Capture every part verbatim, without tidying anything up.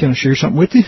can I share something with you?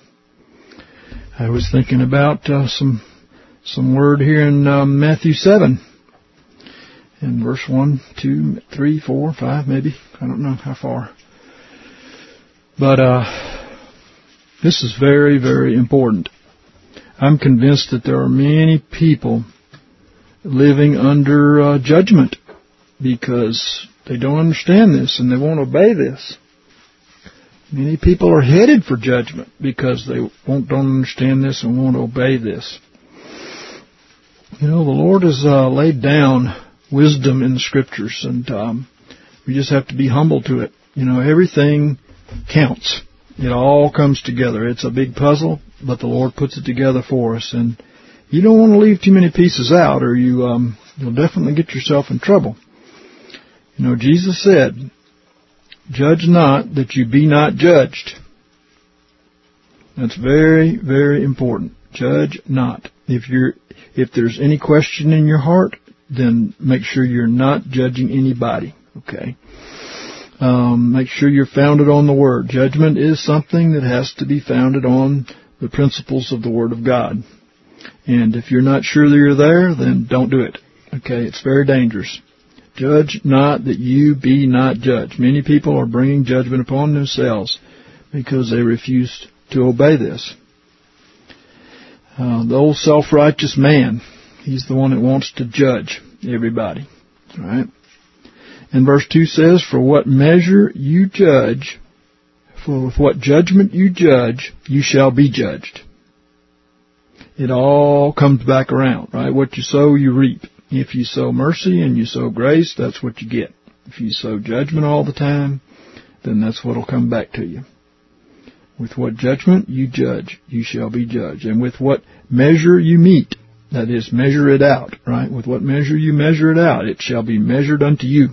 I was thinking about uh, some some word here in uh, Matthew seven, in verse one, two, three, four, five, maybe. I don't know how far. But uh, this is very, very important. I'm convinced that there are many people living under uh, judgment because they don't understand this and they won't obey this. Many people are headed for judgment because they won't don't understand this and won't obey this. You know, the Lord has uh, laid down wisdom in the Scriptures, and um, we just have to be humble to it. You know, everything counts. It all comes together. It's a big puzzle, but the Lord puts it together for us. And you don't want to leave too many pieces out, or you, um, you'll definitely get yourself in trouble. You know, Jesus said, "Judge not, that you be not judged." That's very, very important. Judge not. If you're, if there's any question in your heart, then make sure you're not judging anybody. Okay. Um, make sure you're founded on the Word. Judgment is something that has to be founded on the principles of the Word of God. And if you're not sure that you're there, then don't do it. Okay. It's very dangerous. Judge not, that you be not judged. Many people are bringing judgment upon themselves because they refuse to obey this. Uh, the old self-righteous man, he's the one that wants to judge everybody. All right? And verse two says, "For what measure you judge, for with what judgment you judge, you shall be judged." It all comes back around, right? What you sow, you reap. If you sow mercy and you sow grace, that's what you get. If you sow judgment all the time, then that's what will come back to you. With what judgment you judge, you shall be judged. And with what measure you meet, that is, measure it out, right? With what measure you measure it out, it shall be measured unto you.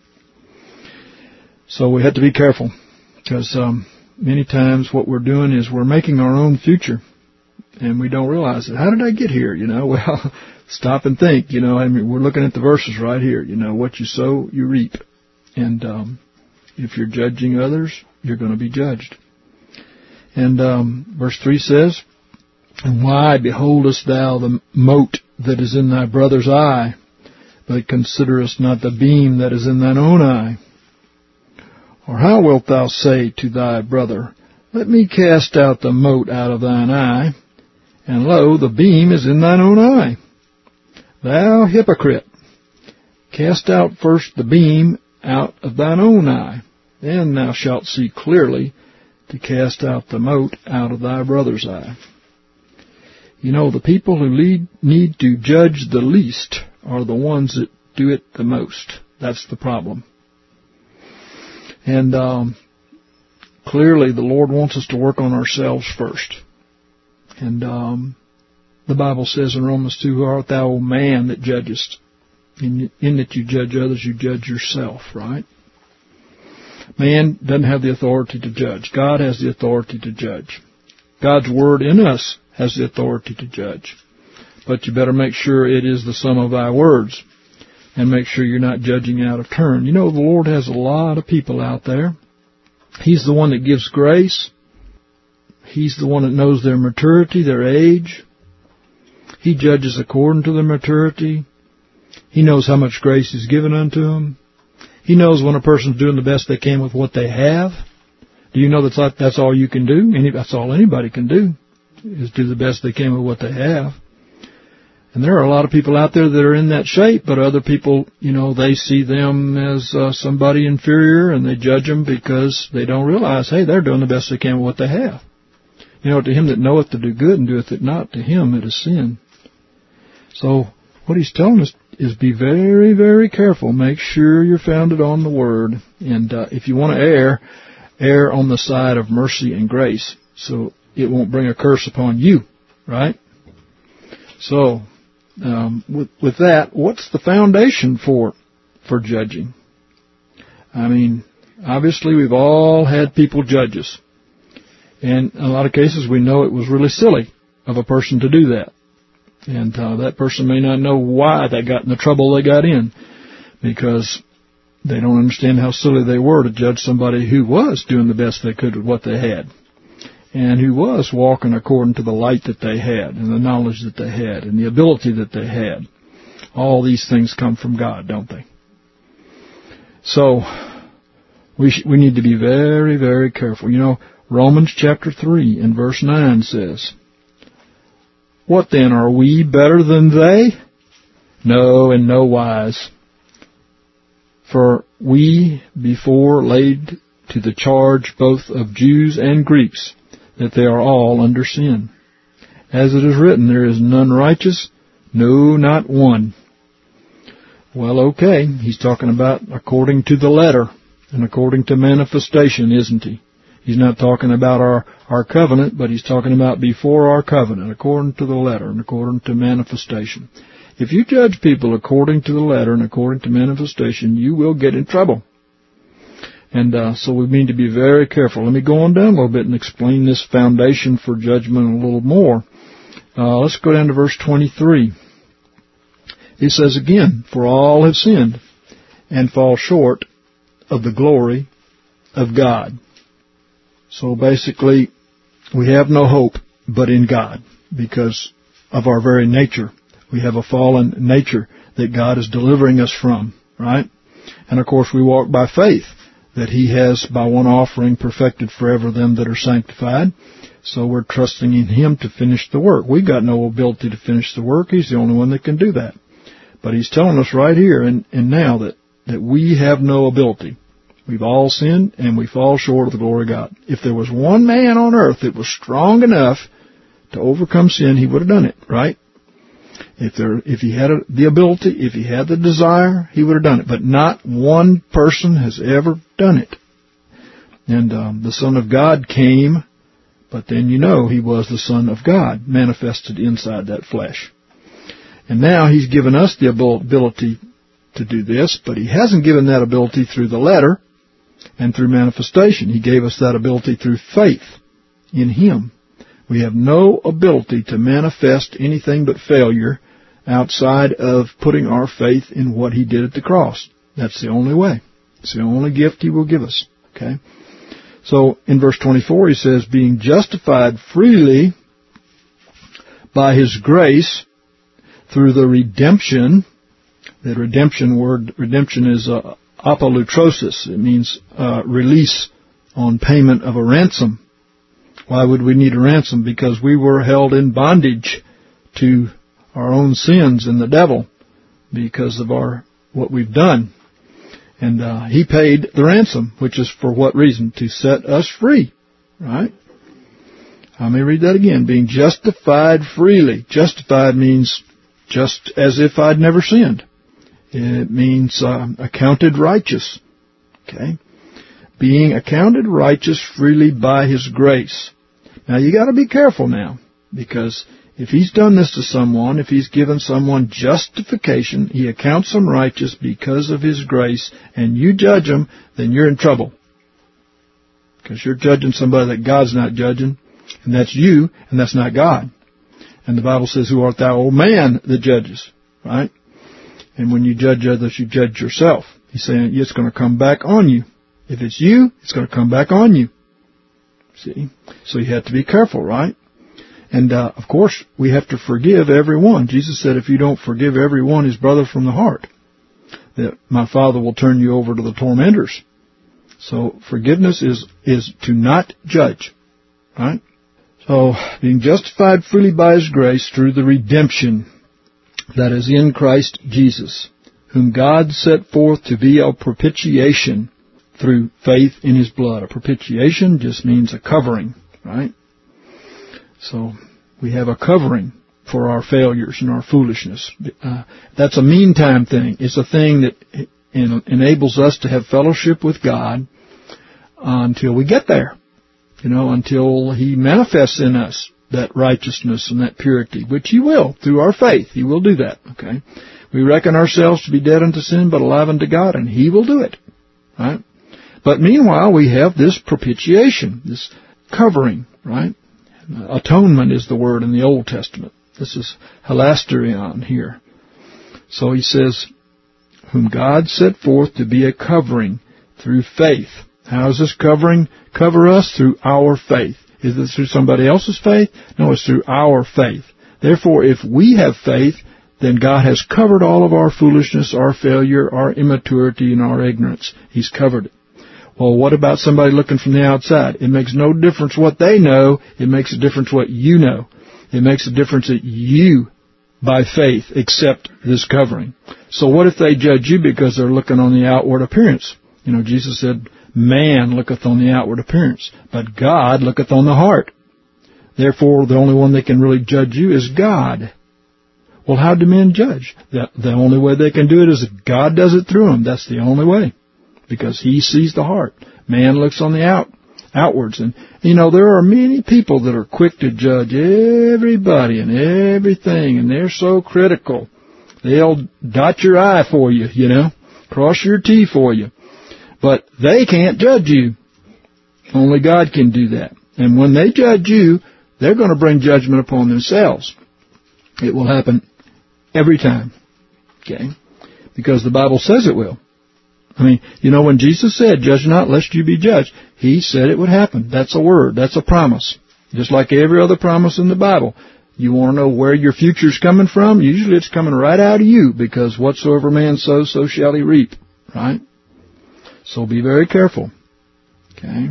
So we have to be careful, because um, many times what we're doing is we're making our own future, and we don't realize it. How did I get here? You know, well, stop and think. You know, I mean, we're looking at the verses right here. You know, what you sow, you reap. And um, if you're judging others, you're going to be judged. And um, verse three says, "And why beholdest thou the mote that is in thy brother's eye, but considerest not the beam that is in thine own eye? Or how wilt thou say to thy brother, Let me cast out the mote out of thine eye, and lo, the beam is in thine own eye? Thou hypocrite, cast out first the beam out of thine own eye, then thou shalt see clearly to cast out the mote out of thy brother's eye." You know, the people who lead, need to judge the least are the ones that do it the most. That's the problem. And um, clearly the Lord wants us to work on ourselves first. And um, the Bible says in Romans two, "Who art thou, O man, that judgest? In, in that you judge others, you judge yourself," right? Man doesn't have the authority to judge. God has the authority to judge. God's Word in us has the authority to judge. But you better make sure it is the sum of thy words, and make sure you're not judging out of turn. You know, the Lord has a lot of people out there. He's the one that gives grace. He's the one that knows their maturity, their age. He judges according to their maturity. He knows how much grace is given unto them. He knows when a person's doing the best they can with what they have. Do you know that's not, that's all you can do? Any, that's all anybody can do, is do the best they can with what they have. And there are a lot of people out there that are in that shape, but other people, you know, they see them as uh, somebody inferior, and they judge them because they don't realize, hey, they're doing the best they can with what they have. You know, to him that knoweth to do good and doeth it not, to him it is sin. So what he's telling us is be very, very careful. Make sure you're founded on the Word. And uh, if you want to err, err on the side of mercy and grace, so it won't bring a curse upon you, right? So, um, with, with that, what's the foundation for for judging? I mean, obviously we've all had people judge us. And in a lot of cases we know it was really silly of a person to do that. And uh, that person may not know why they got in the trouble they got in, because they don't understand how silly they were to judge somebody who was doing the best they could with what they had. and who was walking according to the light that they had, and the knowledge that they had, and the ability that they had. All these things come from God, don't they? So, we sh- we need to be very, very careful. You know, Romans chapter three and verse nine says, "What then, are we better than they? No, in no wise. For we before laid to the charge both of Jews and Greeks, that they are all under sin. As it is written, there is none righteous, no, not one." Well, okay, he's talking about according to the letter and according to manifestation, isn't he? He's not talking about our, our covenant, but he's talking about before our covenant, according to the letter and according to manifestation. If you judge people according to the letter and according to manifestation, you will get in trouble. And uh, so we need to be very careful. Let me go on down a little bit and explain this foundation for judgment a little more. Uh, let's go down to verse twenty-three. It says again, "For all have sinned and fall short of the glory of God." So basically, we have no hope but in God because of our very nature. We have a fallen nature that God is delivering us from, right? And of course, we walk by faith that He has, by one offering, perfected forever them that are sanctified. So we're trusting in Him to finish the work. We've got no ability to finish the work. He's the only one that can do that. But He's telling us right here and, and now that, that we have no ability. We've all sinned and we fall short of the glory of God. If there was one man on earth that was strong enough to overcome sin, he would have done it, right? If there, if he had the ability, if he had the desire, he would have done it. But not one person has ever done it. And um, the Son of God came, but then you know He was the Son of God manifested inside that flesh. And now He's given us the ability to do this, but He hasn't given that ability through the letter and through manifestation. He gave us that ability through faith in Him. We have no ability to manifest anything but failure outside of putting our faith in what He did at the cross. That's the only way. It's the only gift He will give us. Okay? So in verse twenty-four He says, "Being justified freely by His grace through the redemption." The redemption word, redemption is uh, apolutrosis. It means uh, release on payment of a ransom. Why would we need a ransom? Because we were held in bondage to our own sins and the devil because of our what we've done. And uh, He paid the ransom, which is for what reason? To set us free, right? Let me read that again. Being justified freely. Justified means just as if I'd never sinned. It means uh, accounted righteous. Okay? Being accounted righteous freely by His grace. Now you got to be careful now, because if He's done this to someone, if He's given someone justification, He accounts them righteous because of His grace, and you judge them, then you're in trouble. Because you're judging somebody that God's not judging, and that's you, and that's not God. And the Bible says, "Who art thou, O man, that judges?" Right? And when you judge others, you judge yourself. He's saying it's going to come back on you. If it's you, it's going to come back on you. See? So you have to be careful, right? And, uh, of course, we have to forgive everyone. Jesus said, if you don't forgive everyone his brother from the heart, that my Father will turn you over to the tormentors. So forgiveness is, is to not judge, right? So, being justified freely by His grace through the redemption that is in Christ Jesus, whom God set forth to be our propitiation through faith in His blood. A propitiation just means a covering, right? So, we have a covering for our failures and our foolishness. Uh, that's a meantime thing. It's a thing that en- enables us to have fellowship with God until we get there. You know, until He manifests in us that righteousness and that purity, which He will, through our faith. He will do that, okay? We reckon ourselves to be dead unto sin, but alive unto God, and He will do it, right? But meanwhile, we have this propitiation, this covering, right? Atonement is the word in the Old Testament. This is hilasterion here. So He says, whom God set forth to be a covering through faith. How does this covering cover us? Through our faith. Is it through somebody else's faith? No, it's through our faith. Therefore, if we have faith, then God has covered all of our foolishness, our failure, our immaturity, and our ignorance. He's covered it. Well, what about somebody looking from the outside? It makes no difference what they know. It makes a difference what you know. It makes a difference that you, by faith, accept this covering. So what if they judge you because they're looking on the outward appearance? You know, Jesus said, man looketh on the outward appearance, but God looketh on the heart. Therefore, the only one that can really judge you is God. Well, how do men judge? The, the only way they can do it is if God does it through them. That's the only way, because He sees the heart. Man looks on the out, outwards. And, you know, there are many people that are quick to judge everybody and everything, and they're so critical. They'll dot your I for you, you know, cross your T for you. But they can't judge you. Only God can do that. And when they judge you, they're going to bring judgment upon themselves. It will happen every time. Okay? Because the Bible says it will. I mean, you know, when Jesus said, judge not lest you be judged, He said it would happen. That's a word. That's a promise. Just like every other promise in the Bible. You want to know where your future's coming from? Usually it's coming right out of you, because whatsoever man sows, so shall he reap. Right? So be very careful. Okay?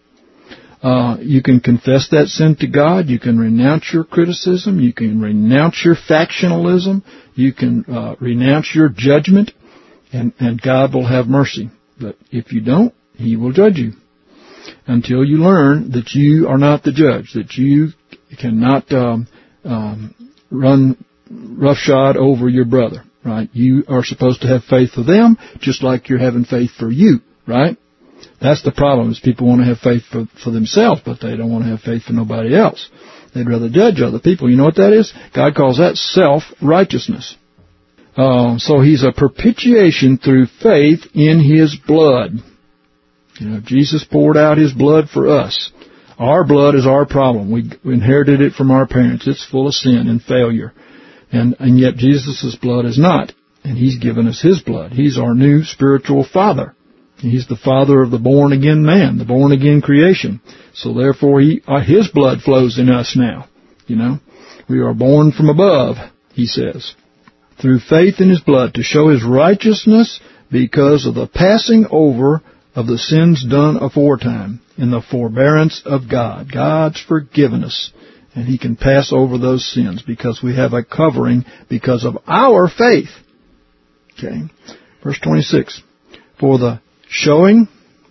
Uh, you can confess that sin to God. You can renounce your criticism. You can renounce your factionalism. You can uh, renounce your judgment, and, and God will have mercy. But if you don't, He will judge you until you learn that you are not the judge, that you cannot um, um, run roughshod over your brother. Right? You are supposed to have faith for them, just like you're having faith for you. Right? That's the problem, is people want to have faith for, for themselves, but they don't want to have faith for nobody else. They'd rather judge other people. You know what that is? God calls that self-righteousness. Uh, so He's a propitiation through faith in His blood. You know, Jesus poured out His blood for us. Our blood is our problem. We inherited it from our parents. It's full of sin and failure. And, and yet Jesus' blood is not. And He's given us His blood. He's our new spiritual father. He's the father of the born-again man, the born-again creation. So therefore, he, uh, His blood flows in us now. You know, we are born from above, He says, through faith in His blood, to show His righteousness because of the passing over of the sins done aforetime in the forbearance of God. God's forgiven us, and He can pass over those sins because we have a covering because of our faith. Okay, verse twenty-six. For the showing,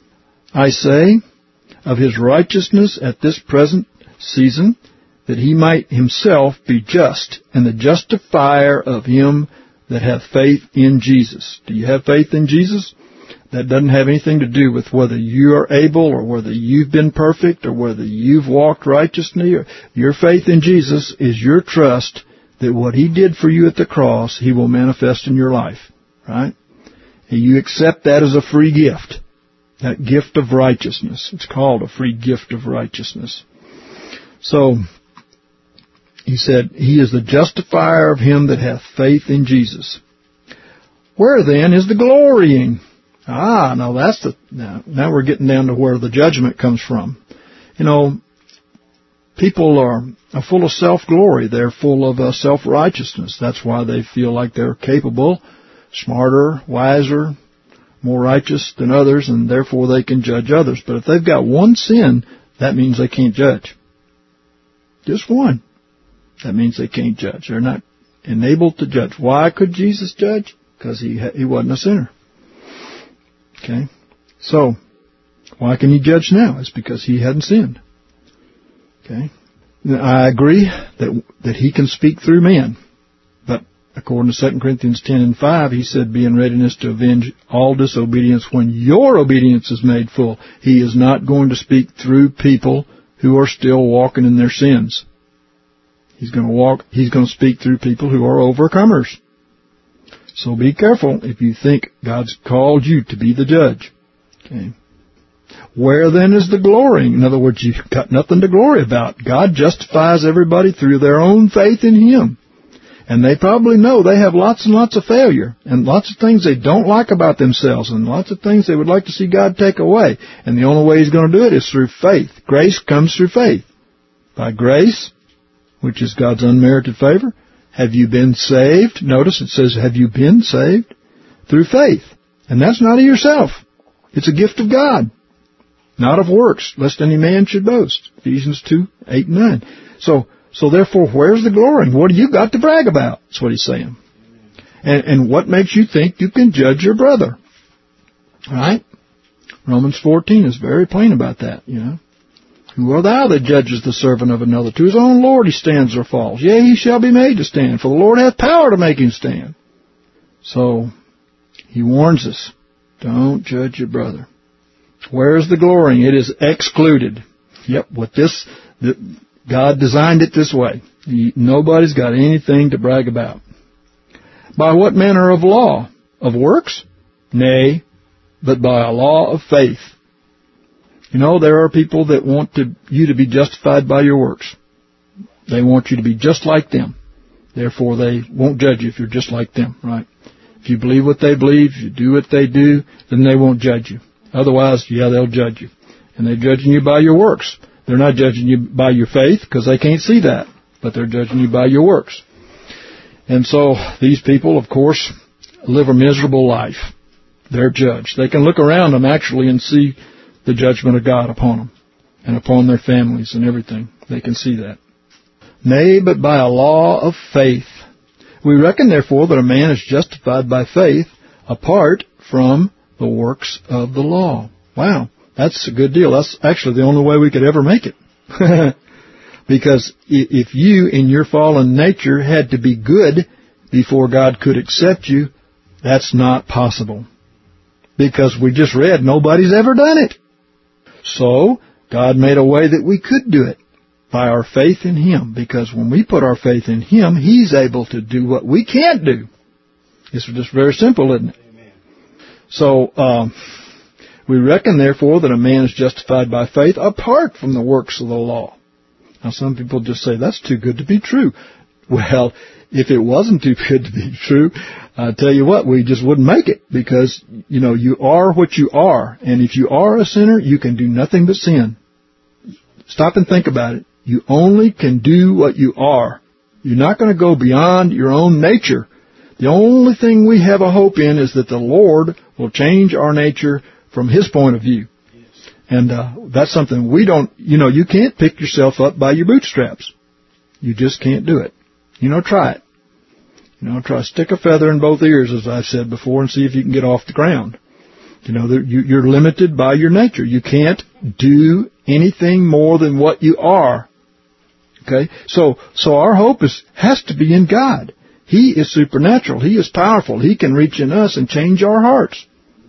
I say, of His righteousness at this present season, that He might Himself be just, and the justifier of him that hath faith in Jesus. Do you have faith in Jesus? That doesn't have anything to do with whether you are able, or whether you've been perfect, or whether you've walked righteously. Or your faith in Jesus is your trust that what He did for you at the cross, He will manifest in your life. Right? You accept that as a free gift, that gift of righteousness. It's called a free gift of righteousness. So, He said, He is the justifier of him that hath faith in Jesus. Where then is the glorying? Ah, now that's the, now, now we're getting down to where the judgment comes from. You know, people are, are full of self-glory. They're full of uh, self-righteousness. That's why they feel like they're capable, smarter, wiser, more righteous than others, and therefore they can judge others. But if they've got one sin, that means they can't judge. Just one. That means they can't judge. They're not enabled to judge. Why could Jesus judge? Because he he wasn't a sinner. Okay? So, why can He judge now? It's because He hadn't sinned. Okay? I agree that that He can speak through men. But according to Second Corinthians ten and five, He said, be in readiness to avenge all disobedience when your obedience is made full. He is not going to speak through people who are still walking in their sins. He's going to walk, He's going to speak through people who are overcomers. So be careful if you think God's called you to be the judge. Okay. Where then is the glorying? In other words, you've got nothing to glory about. God justifies everybody through their own faith in Him. And they probably know they have lots and lots of failure, and lots of things they don't like about themselves, and lots of things they would like to see God take away. And the only way He's going to do it is through faith. Grace comes through faith. By grace, which is God's unmerited favor. Have you been saved? Notice it says, have you been saved? Through faith. And that's not of yourself. It's a gift of God. Not of works, lest any man should boast. Ephesians two, eight and nine. So, so therefore, where's the glory? What do you got to brag about? That's what he's saying. And, and what makes you think you can judge your brother? All right? Romans fourteen is very plain about that, you know. Who art thou that judgest the servant of another? To his own Lord he stands or falls. Yea, he shall be made to stand, for the Lord hath power to make him stand. So, he warns us, don't judge your brother. Where is the glory? It is excluded. Yep, with this, the, God designed it this way. He, nobody's got anything to brag about. By what manner of law? Of works? Nay, but by a law of faith. You know, there are people that want to, you to be justified by your works. They want you to be just like them. Therefore, they won't judge you if you're just like them, right? If you believe what they believe, you do what they do, then they won't judge you. Otherwise, yeah, they'll judge you. And they're judging you by your works. They're not judging you by your faith because they can't see that, but they're judging you by your works. And so these people, of course, live a miserable life. They're judged. They can look around them actually and see the judgment of God upon them and upon their families and everything. They can see that. Nay, but by a law of faith. We reckon, therefore, that a man is justified by faith apart from the works of the law. Wow, that's a good deal. That's actually the only way we could ever make it. Because if you, in your fallen nature, had to be good before God could accept you, that's not possible. Because we just read, nobody's ever done it. So, God made a way that we could do it by our faith in Him. Because when we put our faith in Him, He's able to do what we can't do. It's just very simple, isn't it? Amen. So, um, we reckon, therefore, that a man is justified by faith apart from the works of the law. Now, some people just say, that's too good to be true. Well, if it wasn't too good to be true, I tell you what, we just wouldn't make it. Because, you know, you are what you are. And if you are a sinner, you can do nothing but sin. Stop and think about it. You only can do what you are. You're not going to go beyond your own nature. The only thing we have a hope in is that the Lord will change our nature from His point of view. And uh, that's something we don't, you know, you can't pick yourself up by your bootstraps. You just can't do it. You know, try it. You know, try to stick a feather in both ears, as I've said before, and see if you can get off the ground. You know, you're limited by your nature. You can't do anything more than what you are. Okay? So, so our hope is, has to be in God. He is supernatural. He is powerful. He can reach in us and change our hearts.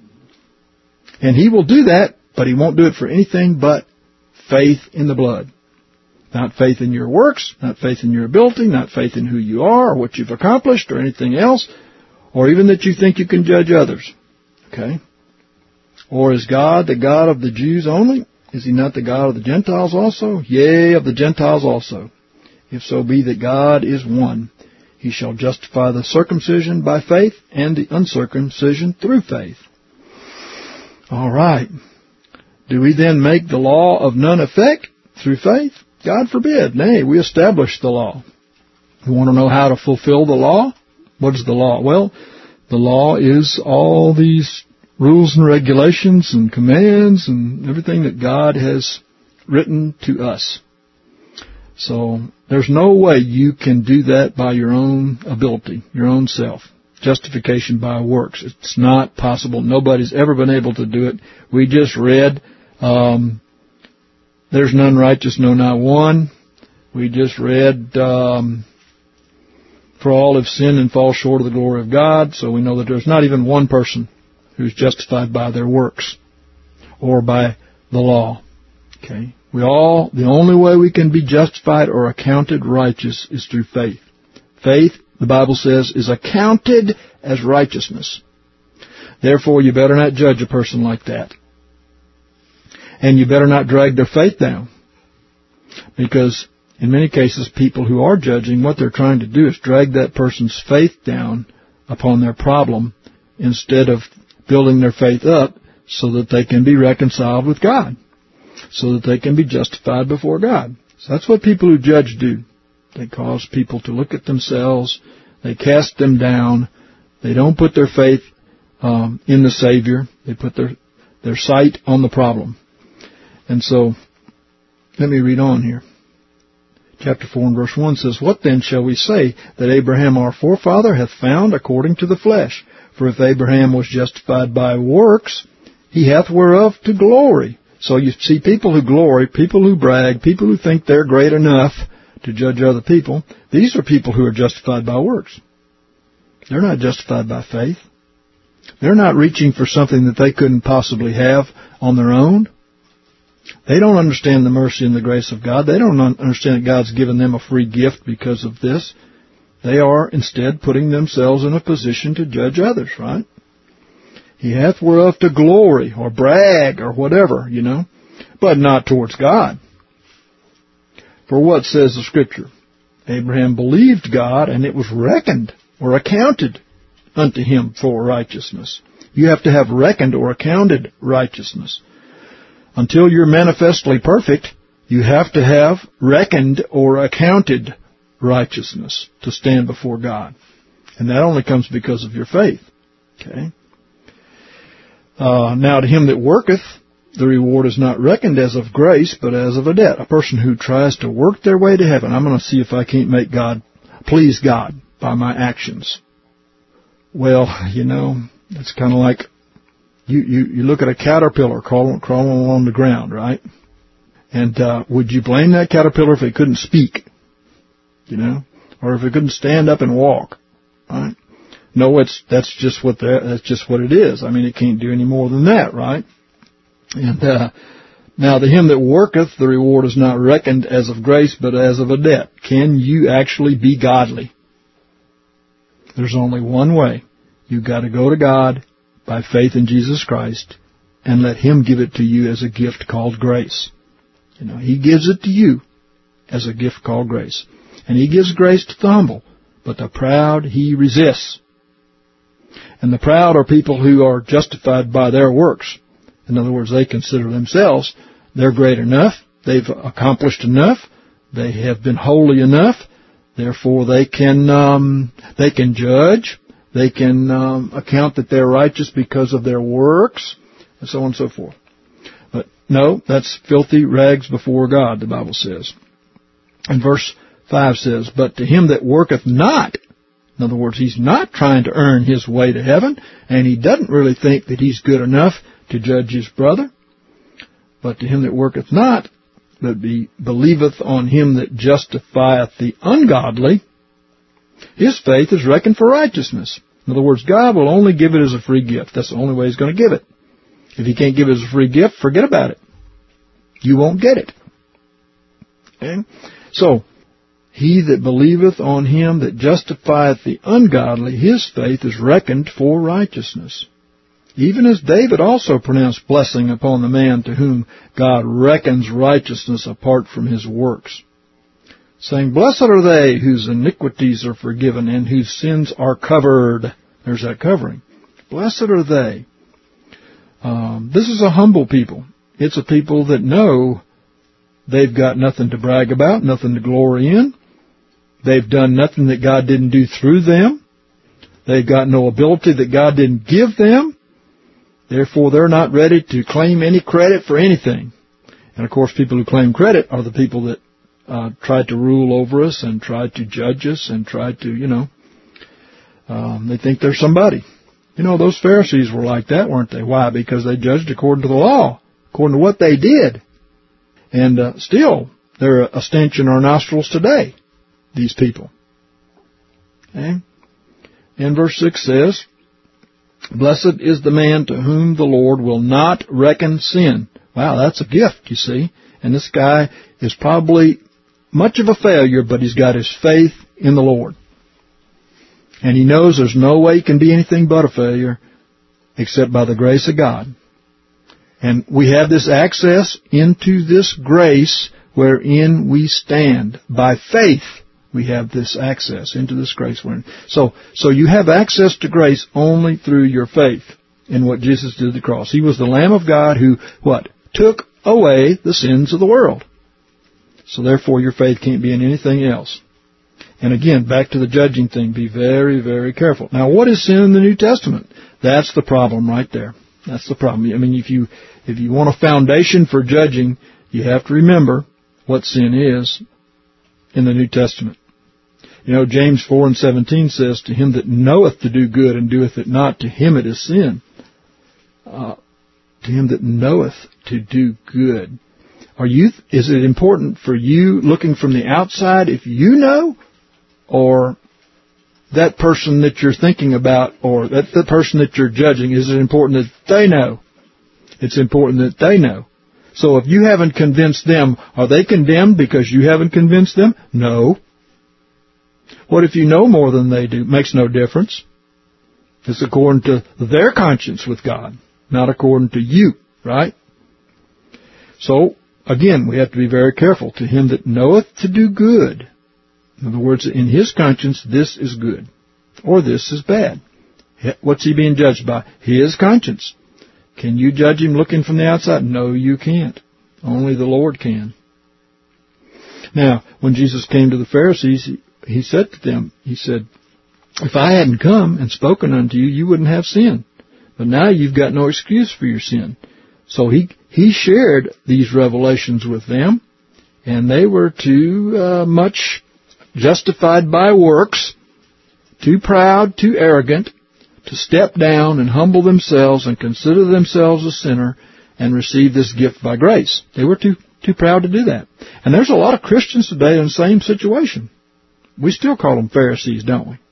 And He will do that, but He won't do it for anything but faith in the blood. Not faith in your works, not faith in your ability, not faith in who you are or what you've accomplished or anything else, or even that you think you can judge others. Okay? Or is God the God of the Jews only? Is He not the God of the Gentiles also? Yea, of the Gentiles also. If so be that God is one, He shall justify the circumcision by faith and the uncircumcision through faith. All right. Do we then make the law of none effect through faith? God forbid. Nay, we establish the law. You want to know how to fulfill the law? What is the law? Well, the law is all these rules and regulations and commands and everything that God has written to us. So there's no way you can do that by your own ability, your own self. Justification by works. It's not possible. Nobody's ever been able to do it. We just read, um, there's none righteous, no, not one. We just read, um, for all have sinned and fall short of the glory of God. So we know that there's not even one person who's justified by their works or by the law. Okay? We all, the only way we can be justified or accounted righteous is through faith. Faith, the Bible says, is accounted as righteousness. Therefore, you better not judge a person like that. And you better not drag their faith down. Because in many cases, people who are judging, what they're trying to do is drag that person's faith down upon their problem instead of building their faith up so that they can be reconciled with God, so that they can be justified before God. So that's what people who judge do. They cause people to look at themselves. They cast them down. They don't put their faith um, in the Savior. They put their, their sight on the problem. And so, let me read on here. Chapter four and verse one says, What then shall we say that Abraham our forefather hath found according to the flesh? For if Abraham was justified by works, he hath whereof to glory. So you see people who glory, people who brag, people who think they're great enough to judge other people. These are people who are justified by works. They're not justified by faith. They're not reaching for something that they couldn't possibly have on their own. They don't understand the mercy and the grace of God. They don't understand that God's given them a free gift because of this. They are instead putting themselves in a position to judge others, right? He hath whereof to glory or brag or whatever, you know, but not towards God. For what says the Scripture? Abraham believed God, and it was reckoned or accounted unto him for righteousness. You have to have reckoned or accounted righteousness. Until you're manifestly perfect, you have to have reckoned or accounted righteousness to stand before God. And that only comes because of your faith. Okay? Uh, now to him that worketh, the reward is not reckoned as of grace, but as of a debt. A person who tries to work their way to heaven. I'm going to see if I can't make God, please God by my actions. Well, you know, it's kind of like you, you, you look at a caterpillar crawling, crawling along the ground, right? And uh, would you blame that caterpillar if it couldn't speak? You know? Or if it couldn't stand up and walk? Right? No, it's that's just what the, that's just what it is. I mean, it can't do any more than that, right? And uh, now to him that worketh, the reward is not reckoned as of grace, but as of a debt. Can you actually be godly? There's only one way. You've got to go to God by faith in Jesus Christ and let Him give it to you as a gift called grace. You know, He gives it to you as a gift called grace. And He gives grace to the humble, but the proud He resists. And the proud are people who are justified by their works. In other words, they consider themselves, they're great enough, they've accomplished enough, they have been holy enough, therefore they can um, they can judge, they can um, account that they're righteous because of their works, and so on and so forth. But no, that's filthy rags before God, the Bible says. And verse five says, But to him that worketh not, in other words, he's not trying to earn his way to heaven, and he doesn't really think that he's good enough to judge his brother. But to him that worketh not, that be, believeth on him that justifieth the ungodly, his faith is reckoned for righteousness. In other words, God will only give it as a free gift. That's the only way He's going to give it. If He can't give it as a free gift, forget about it. You won't get it. Okay? So, he that believeth on him that justifieth the ungodly, his faith is reckoned for righteousness. Even as David also pronounced blessing upon the man to whom God reckons righteousness apart from his works, saying, Blessed are they whose iniquities are forgiven and whose sins are covered. There's that covering. Blessed are they. Um, this is a humble people. It's a people that know they've got nothing to brag about, nothing to glory in. They've done nothing that God didn't do through them. They've got no ability that God didn't give them. Therefore, they're not ready to claim any credit for anything. And, of course, people who claim credit are the people that uh, tried to rule over us and tried to judge us and tried to, you know, um, they think they're somebody. You know, those Pharisees were like that, weren't they? Why? Because they judged according to the law, according to what they did. And uh, still, they're a stench in our nostrils today, these people. Okay? And verse six says, Blessed is the man to whom the Lord will not reckon sin. Wow, that's a gift, you see. And this guy is probably much of a failure, but he's got his faith in the Lord. And he knows there's no way he can be anything but a failure except by the grace of God. And we have this access into this grace wherein we stand. By faith, we have this access into this grace. So, so you have access to grace only through your faith in what Jesus did at the cross. He was the Lamb of God who, what? Took away the sins of the world. So therefore your faith can't be in anything else. And again, back to the judging thing, be very, very careful. Now, what is sin in the New Testament? That's the problem right there. That's the problem. I mean, if you if you want a foundation for judging, you have to remember what sin is in the New Testament. You know, James four and seventeen says, to him that knoweth to do good and doeth it not, to him it is sin. Uh, to him that knoweth to do good. Are you? Is it important for you looking from the outside if you know? Or that person that you're thinking about, or that the person that you're judging, is it important that they know? It's important that they know. So if you haven't convinced them, are they condemned because you haven't convinced them? No. What if you know more than they do? Makes no difference. It's according to their conscience with God, not according to you, right? So, again, we have to be very careful. To him that knoweth to do good. In other words, in his conscience, this is good, or this is bad. What's he being judged by? His conscience. Can you judge him looking from the outside? No, you can't. Only the Lord can. Now, when Jesus came to the Pharisees, he, he said to them, he said, if I hadn't come and spoken unto you, you wouldn't have sin. But now you've got no excuse for your sin. So he, he shared these revelations with them, and they were too uh, much justified by works, too proud, too arrogant, to step down and humble themselves and consider themselves a sinner and receive this gift by grace. They were too too proud to do that. And there's a lot of Christians today in the same situation. We still call them Pharisees, don't we?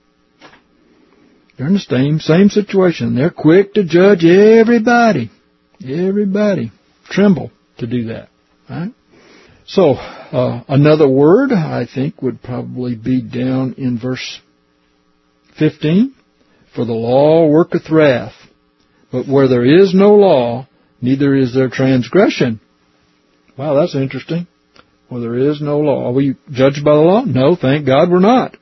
They're in the same, same situation. They're quick to judge everybody. Everybody. Tremble to do that. Right? So, uh, another word, I think, would probably be down in verse fifteen. For the law worketh wrath, but where there is no law, neither is there transgression. Wow, that's interesting. Where there is no law. Are we judged by the law? No, thank God we're not.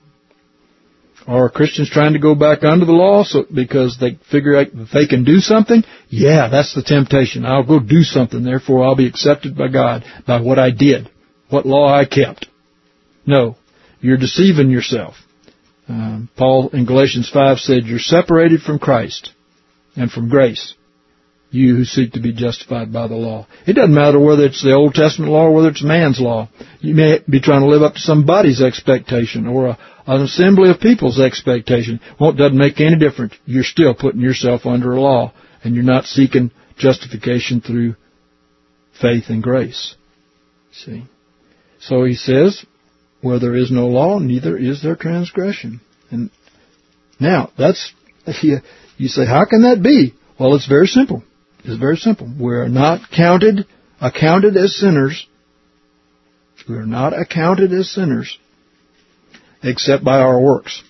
Are Christians trying to go back under the law so, because they figure out that they can do something? Yeah, that's the temptation. I'll go do something, therefore I'll be accepted by God by what I did, what law I kept. No, you're deceiving yourself. Um, Paul in Galatians five said, you're separated from Christ and from grace, you who seek to be justified by the law. It doesn't matter whether it's the Old Testament law or whether it's man's law. You may be trying to live up to somebody's expectation or a, an assembly of people's expectation. Well, it doesn't make any difference. You're still putting yourself under a law, and you're not seeking justification through faith and grace. See? So he says, where there is no law, neither is there transgression. And now, that's, you, you say, how can that be? Well, it's very simple. It's very simple. We're not counted, accounted as sinners. We're not accounted as sinners except by our works.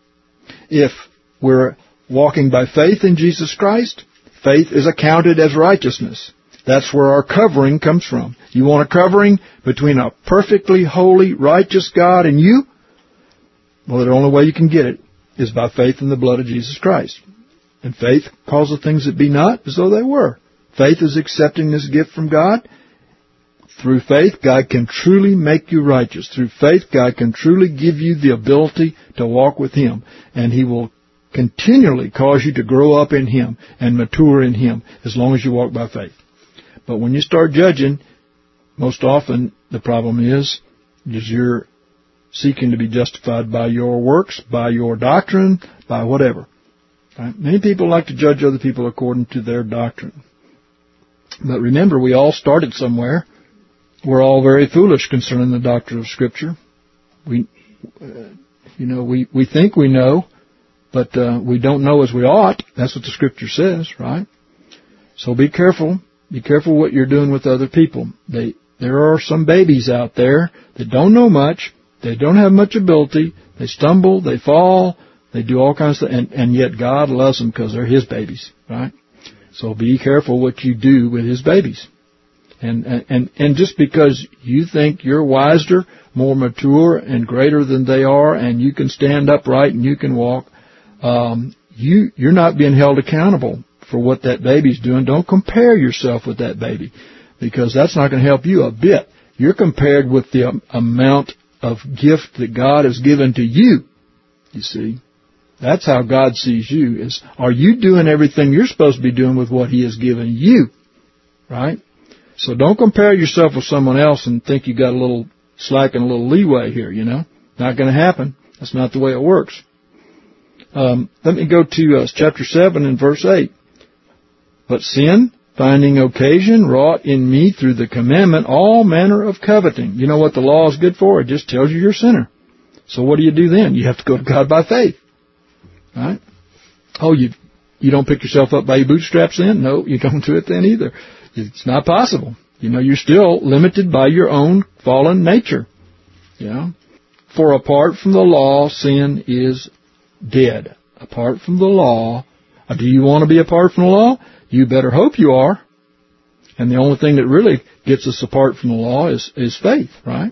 If we're walking by faith in Jesus Christ, faith is accounted as righteousness. That's where our covering comes from. You want a covering between a perfectly holy, righteous God and you? Well, the only way you can get it is by faith in the blood of Jesus Christ. And faith calls the things that be not as though they were. Faith is accepting this gift from God. Through faith, God can truly make you righteous. Through faith, God can truly give you the ability to walk with Him. And He will continually cause you to grow up in Him and mature in Him as long as you walk by faith. But when you start judging, most often the problem is, is you're seeking to be justified by your works, by your doctrine, by whatever. Right? Many people like to judge other people according to their doctrine. But remember, we all started somewhere. We're all very foolish concerning the doctrine of Scripture. We, uh, you know, we, we think we know, but uh, we don't know as we ought. That's what the Scripture says, right? So be careful. Be careful what you're doing with other people. They, there are some babies out there that don't know much. They don't have much ability. They stumble. They fall. They do all kinds of things. And, and yet God loves them because they're His babies, right? So be careful what you do with His babies. And, and, and just because you think you're wiser, more mature, and greater than they are, and you can stand upright and you can walk, um, you, you're not being held accountable for what that baby's doing. Don't compare yourself with that baby, because that's not going to help you a bit. You're compared with the um, amount of gift that God has given to you. You see, that's how God sees you. Is are you doing everything you're supposed to be doing with what He has given you? Right? So don't compare yourself with someone else and think you got a little slack and a little leeway here, you know. Not going to happen. That's not the way it works. Um, let me go to uh, chapter seven and verse eight. But sin, finding occasion, wrought in me through the commandment all manner of coveting. You know what the law is good for? It just tells you you're a sinner. So what do you do then? You have to go to God by faith. Right? Oh, you you don't pick yourself up by your bootstraps then? No, you don't do it then either. It's not possible. You know, you're still limited by your own fallen nature. You know? For apart from the law, sin is dead. Apart from the law, do you want to be apart from the law? You better hope you are. And the only thing that really gets us apart from the law is, is faith, right?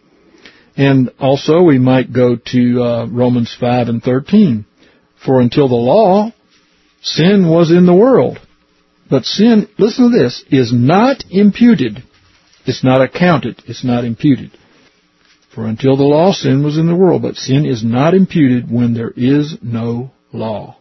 And also we might go to uh, Romans five and thirteen. For until the law, sin was in the world. But sin, listen to this, is not imputed. It's not accounted. It's not imputed. For until the law, sin was in the world, but sin is not imputed when there is no law.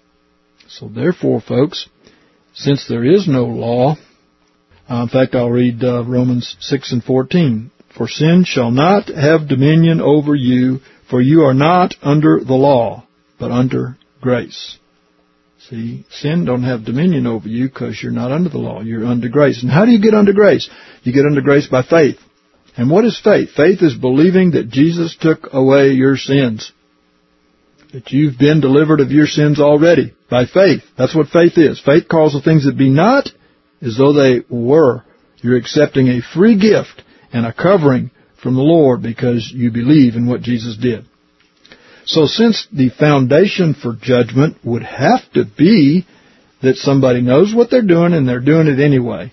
So therefore, folks, since there is no law, uh, in fact, I'll read uh, Romans six and fourteen. For sin shall not have dominion over you, for you are not under the law, but under grace. See, sin don't have dominion over you because you're not under the law. You're under grace. And how do you get under grace? You get under grace by faith. And what is faith? Faith is believing that Jesus took away your sins. That you've been delivered of your sins already by faith. That's what faith is. Faith calls the things that be not as though they were. You're accepting a free gift and a covering from the Lord because you believe in what Jesus did. So since the foundation for judgment would have to be that somebody knows what they're doing and they're doing it anyway.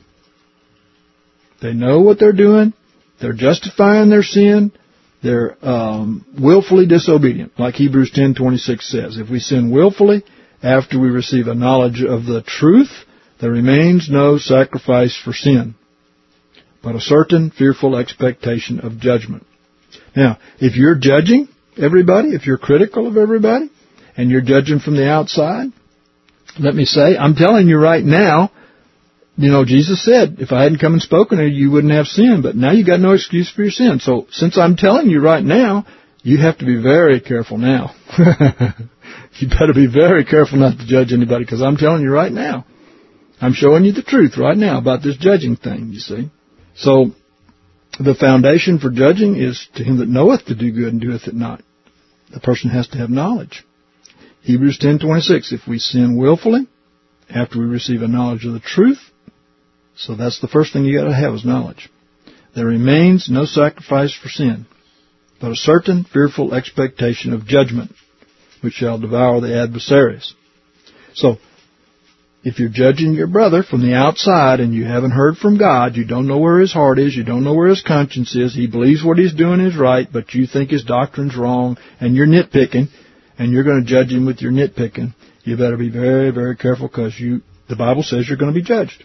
They know what they're doing. They're justifying their sin. They're um, willfully disobedient, like Hebrews ten twenty-six says. If we sin willfully after we receive a knowledge of the truth, there remains no sacrifice for sin, but a certain fearful expectation of judgment. Now, if you're judging everybody, if you're critical of everybody, and you're judging from the outside, let me say, I'm telling you right now, you know, Jesus said, if I hadn't come and spoken to you, you wouldn't have sin, but now you got no excuse for your sin. So since I'm telling you right now, you have to be very careful now. You better be very careful not to judge anybody, because I'm telling you right now. I'm showing you the truth right now about this judging thing, you see. So the foundation for judging is to him that knoweth to do good and doeth it not. The person has to have knowledge. Hebrews ten twenty-six, if we sin willfully, after we receive a knowledge of the truth, so that's the first thing you got to have is knowledge. There remains no sacrifice for sin, but a certain fearful expectation of judgment, which shall devour the adversaries. So, if you're judging your brother from the outside and you haven't heard from God, you don't know where his heart is, you don't know where his conscience is, he believes what he's doing is right, but you think his doctrine's wrong, and you're nitpicking, and you're going to judge him with your nitpicking, you better be very, very careful, because you, the Bible says you're going to be judged.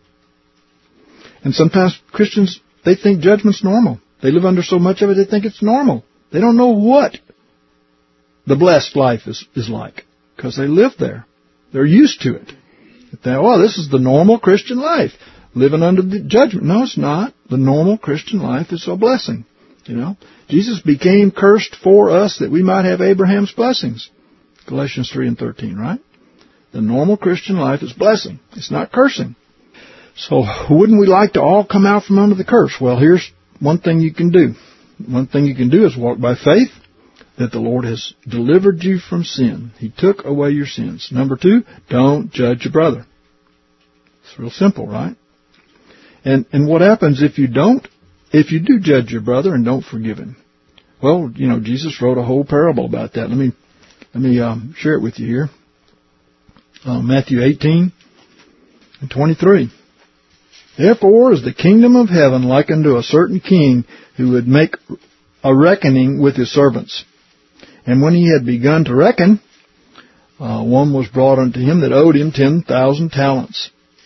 And sometimes Christians, they think judgment's normal. They live under so much of it, they think it's normal. They don't know what the blessed life is, is like, because they live there. They're used to it. They, oh, this is the normal Christian life, living under the judgment. No, it's not. The normal Christian life is a blessing. You know, Jesus became cursed for us that we might have Abraham's blessings. Galatians three and thirteen, right? The normal Christian life is blessing. It's not cursing. So wouldn't we like to all come out from under the curse? Well, here's one thing you can do. One thing you can do is walk by faith that the Lord has delivered you from sin. He took away your sins. Number two, don't judge your brother. It's real simple, right? And and what happens if you don't, if you do judge your brother and don't forgive him? Well, you know, Jesus wrote a whole parable about that. Let me let me um, share it with you here. Uh, Matthew eighteen and twenty-three. Therefore is the kingdom of heaven like unto a certain king who would make a reckoning with his servants. And when he had begun to reckon, uh, one was brought unto him that owed him ten thousand talents.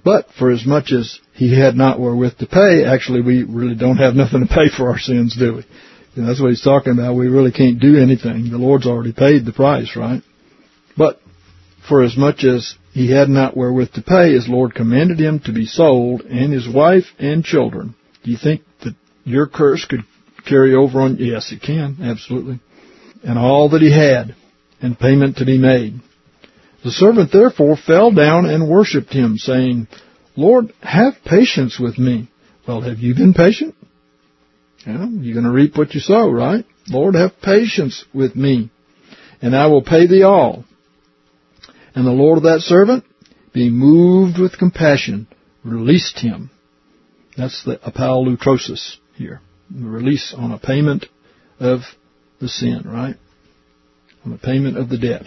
But for as much as he had not wherewith to pay, actually we really don't have nothing to pay for our sins, do we? You know, that's what he's talking about. We really can't do anything. The Lord's already paid the price, right? But for as much as he had not wherewith to pay, his Lord commanded him to be sold, and his wife and children. Do you think that your curse could carry over on? Yes, it can, absolutely. And all that he had, and payment to be made. The servant therefore fell down and worshipped him, saying, Lord, have patience with me. Well, have you been patient? Yeah, you're going to reap what you sow, right? Lord, have patience with me, and I will pay thee all. And the Lord of that servant, being moved with compassion, released him. That's the apolutrosis here. Release on a payment of the sin, right? On the payment of the debt.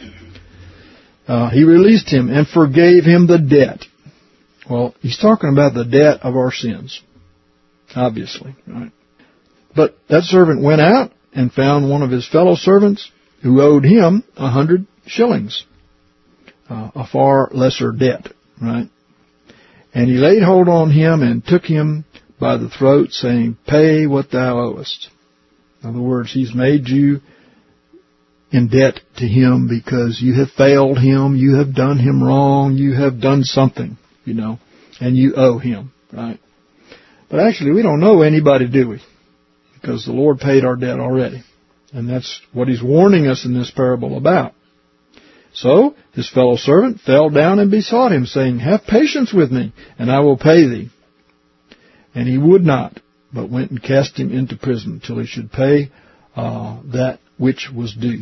Uh, he released him and forgave him the debt. Well, he's talking about the debt of our sins, obviously, right? But that servant went out and found one of his fellow servants who owed him a hundred shillings, uh, a far lesser debt, right? And he laid hold on him and took him by the throat, saying, Pay what thou owest. In other words, he's made you in debt to him because you have failed him, you have done him wrong, you have done something, you know, and you owe him, right? But actually, we don't owe anybody, do we? Because the Lord paid our debt already. And that's what he's warning us in this parable about. So, his fellow servant fell down and besought him, saying, Have patience with me, and I will pay thee. And he would not, but went and cast him into prison till he should pay uh, that which was due.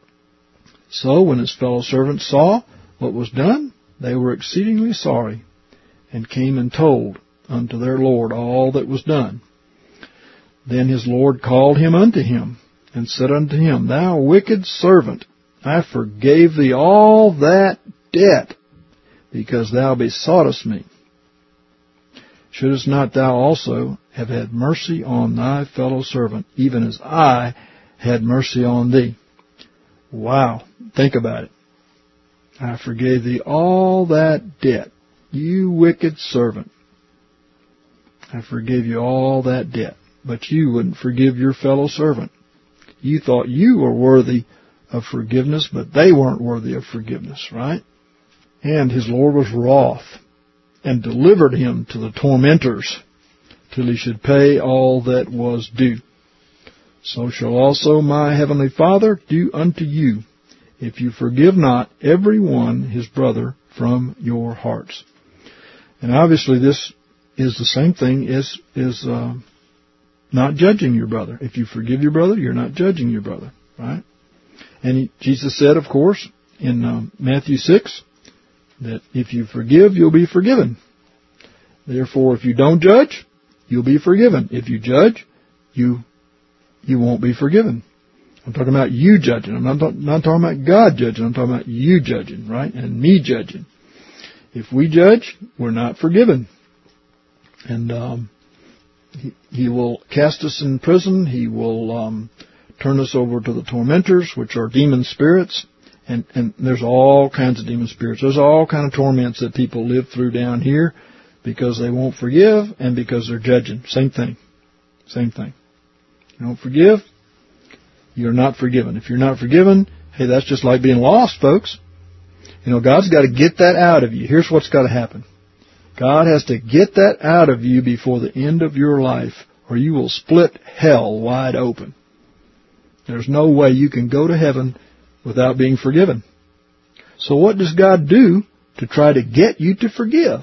So when his fellow servants saw what was done, they were exceedingly sorry, and came and told unto their Lord all that was done. Then his Lord called him unto him, and said unto him, Thou wicked servant, I forgave thee all that debt, because thou besoughtest me. Shouldest not thou also have had mercy on thy fellow servant, even as I had mercy on thee? Wow, think about it. I forgave thee all that debt, you wicked servant. I forgave you all that debt, but you wouldn't forgive your fellow servant. You thought you were worthy of forgiveness, but they weren't worthy of forgiveness, right? And his Lord was wroth, and delivered him to the tormentors, till he should pay all that was due. So shall also my heavenly Father do unto you, if you forgive not every one his brother from your hearts. And obviously this is the same thing as is uh, not judging your brother. If you forgive your brother, you're not judging your brother, right? And he, Jesus said, of course, in uh, Matthew six, that if you forgive, you'll be forgiven. Therefore, if you don't judge, you'll be forgiven. If you judge, you you won't be forgiven. I'm talking about you judging. I'm not, not talking about God judging. I'm talking about you judging, right? And me judging. If we judge, we're not forgiven. And um, he, he will cast us in prison. He will um, turn us over to the tormentors, which are demon spirits. And, and there's all kinds of demon spirits. There's all kinds of torments that people live through down here because they won't forgive and because they're judging. Same thing. Same thing. You don't forgive, you're not forgiven. If you're not forgiven, hey, that's just like being lost, folks. You know, God's got to get that out of you. Here's what's got to happen. God has to get that out of you before the end of your life, or you will split hell wide open. There's no way you can go to heaven without being forgiven. So what does God do to try to get you to forgive?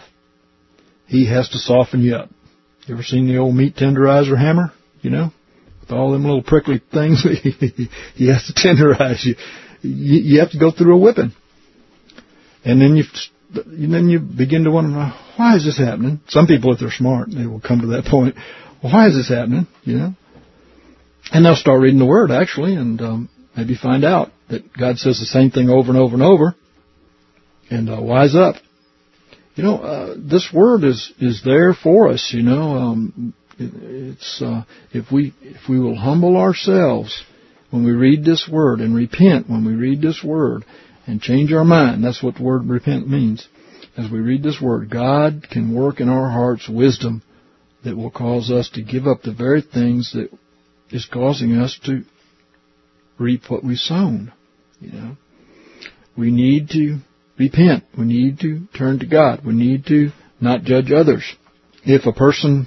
He has to soften you up. You ever seen the old meat tenderizer hammer? You know, with all them little prickly things, he has to tenderize you. You have to go through a whipping. And then you and then you begin to wonder, why is this happening? Some people, if they're smart, they will come to that point. Well, why is this happening? You know, and they'll start reading the Word, actually, and um, maybe find out that God says the same thing over and over and over, and uh, wise up. You know, uh, this Word is is there for us. You know, um, it, it's uh, if we if we will humble ourselves when we read this Word and repent when we read this Word and change our mind. That's what the word repent means. as we read this Word, God can work in our hearts wisdom that will cause us to give up the very things that is causing us to reap what we've sown. You know, we need to repent. We need to turn to God. We need to not judge others. If a person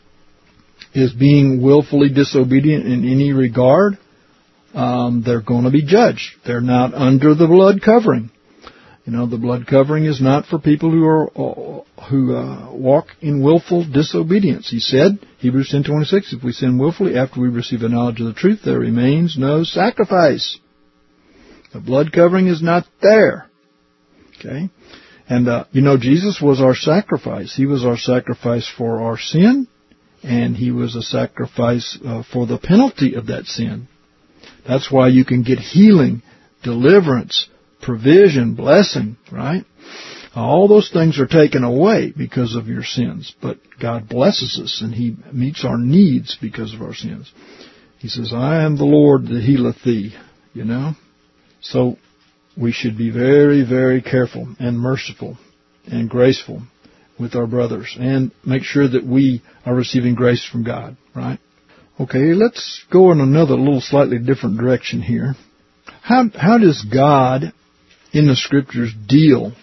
is being willfully disobedient in any regard, um, they're going to be judged. They're not under the blood covering. You know, the blood covering is not for people who are uh, who uh, walk in willful disobedience. He said, Hebrews ten twenty-six, if we sin willfully after we receive a knowledge of the truth, there remains no sacrifice. The blood covering is not there. Okay? And, uh, you know, Jesus was our sacrifice. He was our sacrifice for our sin, and He was a sacrifice uh, for the penalty of that sin. That's why you can get healing, deliverance, provision, blessing, right? All those things are taken away because of your sins, but God blesses us, and He meets our needs because of our sins. He says, I am the Lord that healeth thee, you know? So we should be very, very careful and merciful and graceful with our brothers and make sure that we are receiving grace from God, right? Okay, let's go in another little slightly different direction here. How, how does God in the Scriptures deal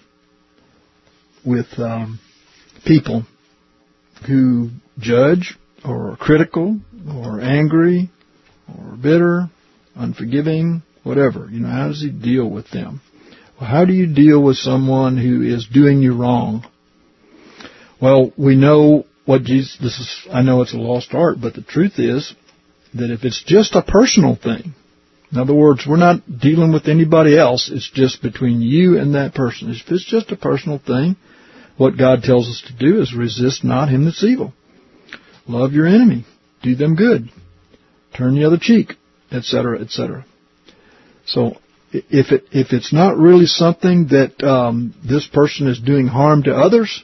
with um, people who judge or are critical or angry or bitter, unforgiving, whatever? You know, how does He deal with them? Well, how do you deal with someone who is doing you wrong? Well, we know what Jesus, this is, I know it's a lost art, but the truth is that if it's just a personal thing, in other words, we're not dealing with anybody else, it's just between you and that person. If it's just a personal thing, what God tells us to do is resist not him that's evil. Love your enemy. Do them good. Turn the other cheek, et cetera, et cetera. So if it if it's not really something that um, this person is doing harm to others,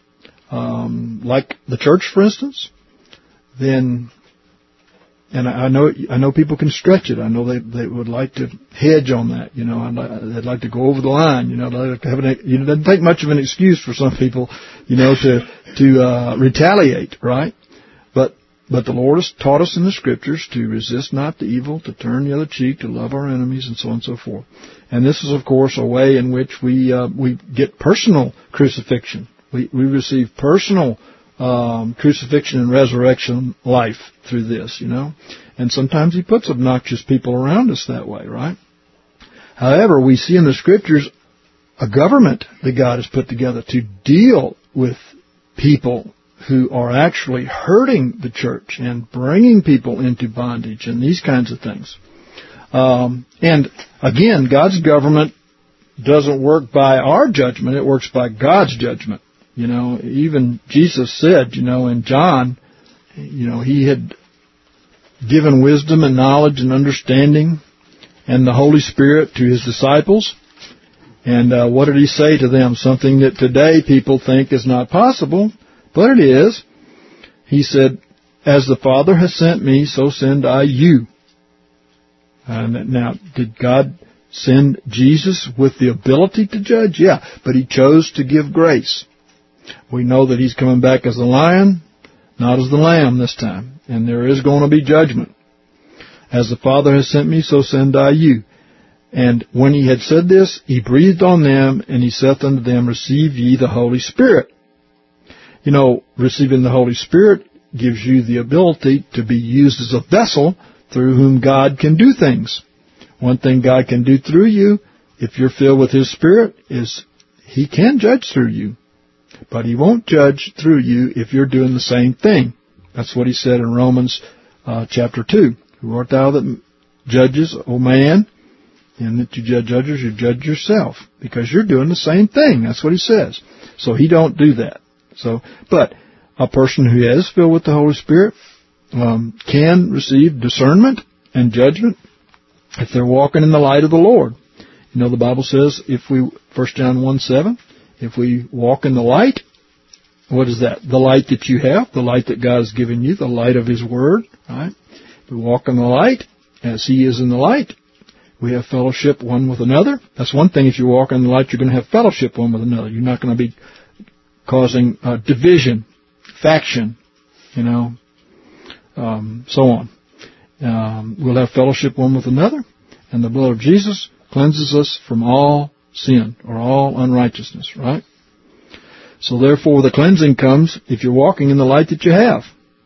um, like the church, for instance, then, and I know I know people can stretch it. I know they they would like to hedge on that. You know, they'd like to go over the line. You know, they like to have an, you know, it doesn't take much of an excuse for some people, you know, to to uh, retaliate, right? But but the Lord has taught us in the Scriptures to resist not the evil, to turn the other cheek, to love our enemies, and so on and so forth. And this is, of course, a way in which we uh, we get personal crucifixion. We we receive personal um, crucifixion and resurrection life through this, you know. And sometimes He puts obnoxious people around us that way, right? However, we see in the Scriptures a government that God has put together to deal with people who are actually hurting the church and bringing people into bondage and these kinds of things. Um, and again, God's government doesn't work by our judgment, it works by God's judgment. You know, even Jesus said, you know, in John, you know, He had given wisdom and knowledge and understanding and the Holy Spirit to His disciples. And uh, what did He say to them? Something that today people think is not possible, but it is. He said, as the Father has sent me, so send I you. And now, did God send Jesus with the ability to judge? Yeah, but He chose to give grace. We know that He's coming back as a lion, not as the lamb this time. And there is going to be judgment. As the Father has sent me, so send I you. And when He had said this, He breathed on them, and He saith unto them, receive ye the Holy Spirit. You know, receiving the Holy Spirit gives you the ability to be used as a vessel through whom God can do things. One thing God can do through you, if you're filled with His Spirit, is He can judge through you. But He won't judge through you if you're doing the same thing. That's what He said in Romans uh, chapter two. Who art thou that judges, O man? And that you judge others, you judge yourself. Because you're doing the same thing. That's what He says. So He don't do that. So, but a person who is filled with the Holy Spirit um, can receive discernment and judgment if they're walking in the light of the Lord. You know, the Bible says, if we, First John one seven, if we walk in the light, what is that? The light that you have, the light that God has given you, the light of His Word, right? If we walk in the light, as He is in the light, We have fellowship one with another. That's one thing. If you walk in the light, you're going to have fellowship one with another. You're not going to be causing uh, division, faction, you know, um, so on. Um, we'll have fellowship one with another, and the blood of Jesus cleanses us from all sin or all unrighteousness, right? So therefore the cleansing comes if you're walking in the light that you have.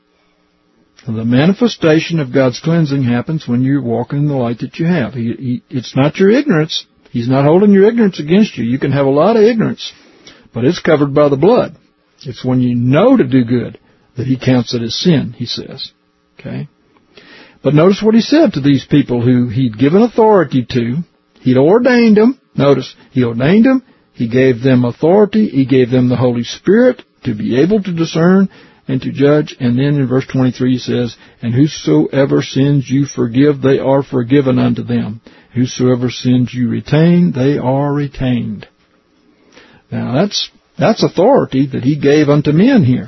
And the manifestation of God's cleansing happens when you're walking in the light that you have. He, he, it's not your ignorance. He's not holding your ignorance against you. You can have a lot of ignorance, but it's covered by the blood. It's when you know to do good that He counts it as sin, He says. Okay? But notice what He said to these people who He'd given authority to. He'd ordained them. Notice, He ordained them. He gave them authority. He gave them the Holy Spirit to be able to discern and to judge. And then in verse twenty-three He says, and whosoever sins you forgive, they are forgiven unto them. Whosoever sins you retain, they are retained. Now that's that's authority that He gave unto men here.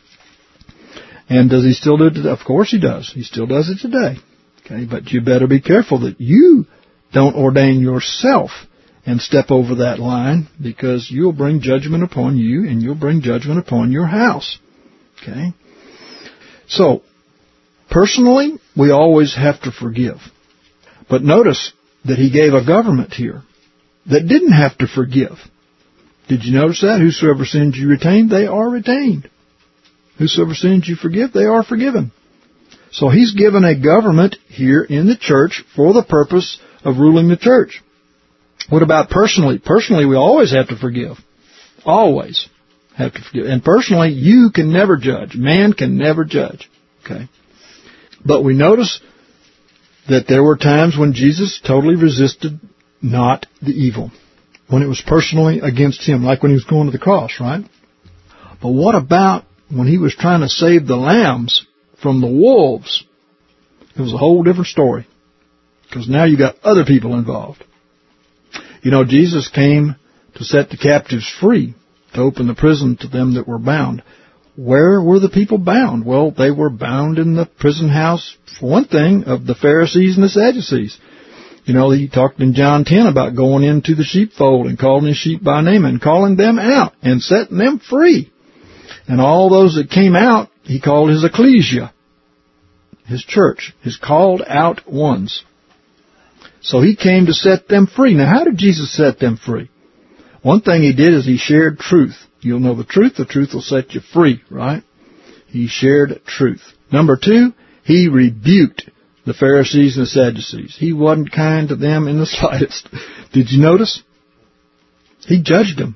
And does He still do it today? Of course He does. He still does it today. Okay, but you better be careful that you don't ordain yourself and step over that line, because you'll bring judgment upon you and you'll bring judgment upon your house. Okay? So, personally, we always have to forgive. But notice that He gave a government here that didn't have to forgive. Did you notice that? Whosoever sins you retain, they are retained. Whosoever sins you forgive, they are forgiven. So He's given a government here in the church for the purpose of ruling the church. What about personally? Personally, we always have to forgive. Always have to forgive. And personally, you can never judge. Man can never judge. Okay? But we notice that there were times when Jesus totally resisted not the evil, when it was personally against Him, like when He was going to the cross, right? But what about when He was trying to save the lambs from the wolves? It was a whole different story, because now you got other people involved. You know, Jesus came to set the captives free, to open the prison to them that were bound. Where were the people bound? Well, they were bound in the prison house, for one thing, of the Pharisees and the Sadducees. You know, He talked in John ten about going into the sheepfold and calling His sheep by name and calling them out and setting them free. And all those that came out, He called His ecclesia, His church, His called out ones. So He came to set them free. Now, how did Jesus set them free? One thing He did is He shared truth. You'll know the truth. The truth will set you free, right? He shared truth. Number two, He rebuked the Pharisees and the Sadducees. He wasn't kind to them in the slightest. Did you notice? He judged them.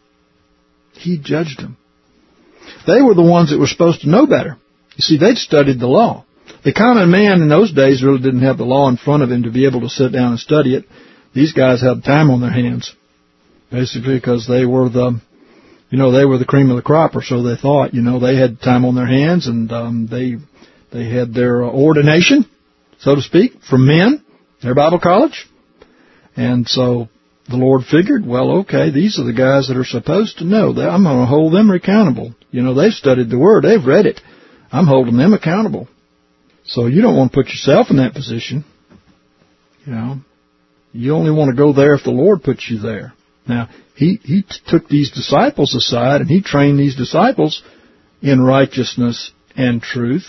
He judged them. They were the ones that were supposed to know better. You see, they'd studied the law. The common man in those days really didn't have the law in front of him to be able to sit down and study it. These guys had time on their hands, basically, because they were the, you know, they were the cream of the crop, or so they thought. You know, they had time on their hands, and um, they they had their ordination, so to speak, from men, their Bible college. And so the Lord figured, well, okay, these are the guys that are supposed to know. I'm going to hold them accountable. You know, they've studied the Word. They've read it. I'm holding them accountable. So you don't want to put yourself in that position. You know, you only want to go there if the Lord puts you there. Now, he, he t- took these disciples aside, and He trained these disciples in righteousness and truth.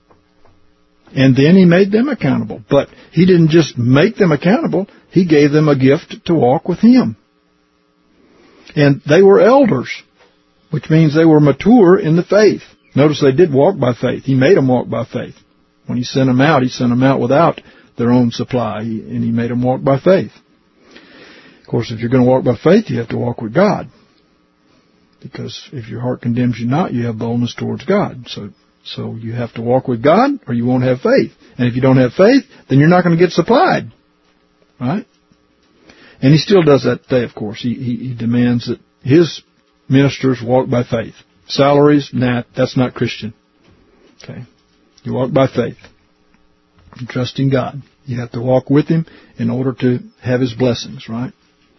And then He made them accountable. But He didn't just make them accountable. He gave them a gift to walk with Him. And they were elders, which means they were mature in the faith. Notice they did walk by faith. He made them walk by faith. When He sent them out, He sent them out without their own supply, and He made them walk by faith. Of course, if you're going to walk by faith, you have to walk with God. Because if your heart condemns you not, you have boldness towards God. So so you have to walk with God, or you won't have faith. And if you don't have faith, then you're not going to get supplied. Right? And He still does that today, of course. He, he, he demands that His ministers walk by faith. Salaries, nah, that's not Christian. Okay. You walk by faith. You trust in God. You have to walk with Him in order to have His blessings, right?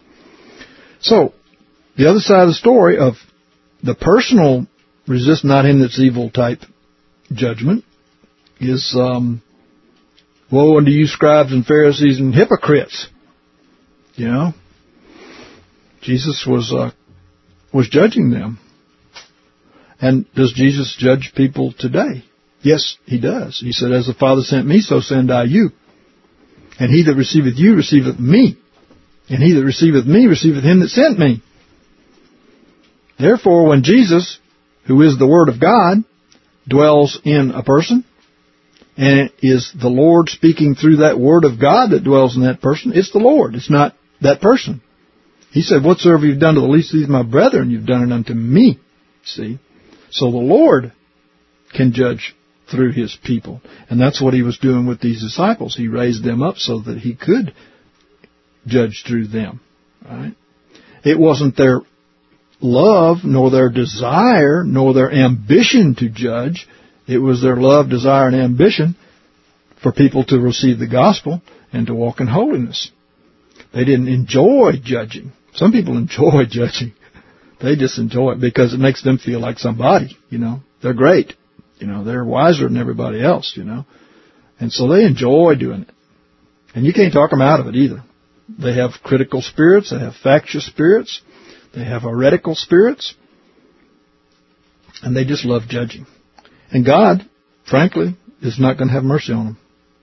So, the other side of the story of the personal resist not him that's evil type judgment is um, woe unto you, scribes and Pharisees and hypocrites. You know, Jesus was uh, was judging them. And does Jesus judge people today? Yes, he does. He said, as the Father sent me, so send I you. And he that receiveth you receiveth me. And he that receiveth me receiveth him that sent me. Therefore, when Jesus, who is the Word of God, dwells in a person, and it is the Lord speaking through that Word of God that dwells in that person, it's the Lord. It's not that person. He said, whatsoever you've done to the least of these my brethren, you've done it unto me. See? So the Lord can judge through His people. And that's what He was doing with these disciples. He raised them up so that He could judge through them. Right? It wasn't their love, nor their desire, nor their ambition to judge. It was their love, desire, and ambition for people to receive the gospel and to walk in holiness. They didn't enjoy judging. Some people enjoy judging. They just enjoy it because it makes them feel like somebody, you know. They're great. You know, they're wiser than everybody else, you know. And so they enjoy doing it. And you can't talk them out of it either. They have critical spirits. They have factious spirits. They have heretical spirits. And they just love judging. And God, frankly, is not going to have mercy on them.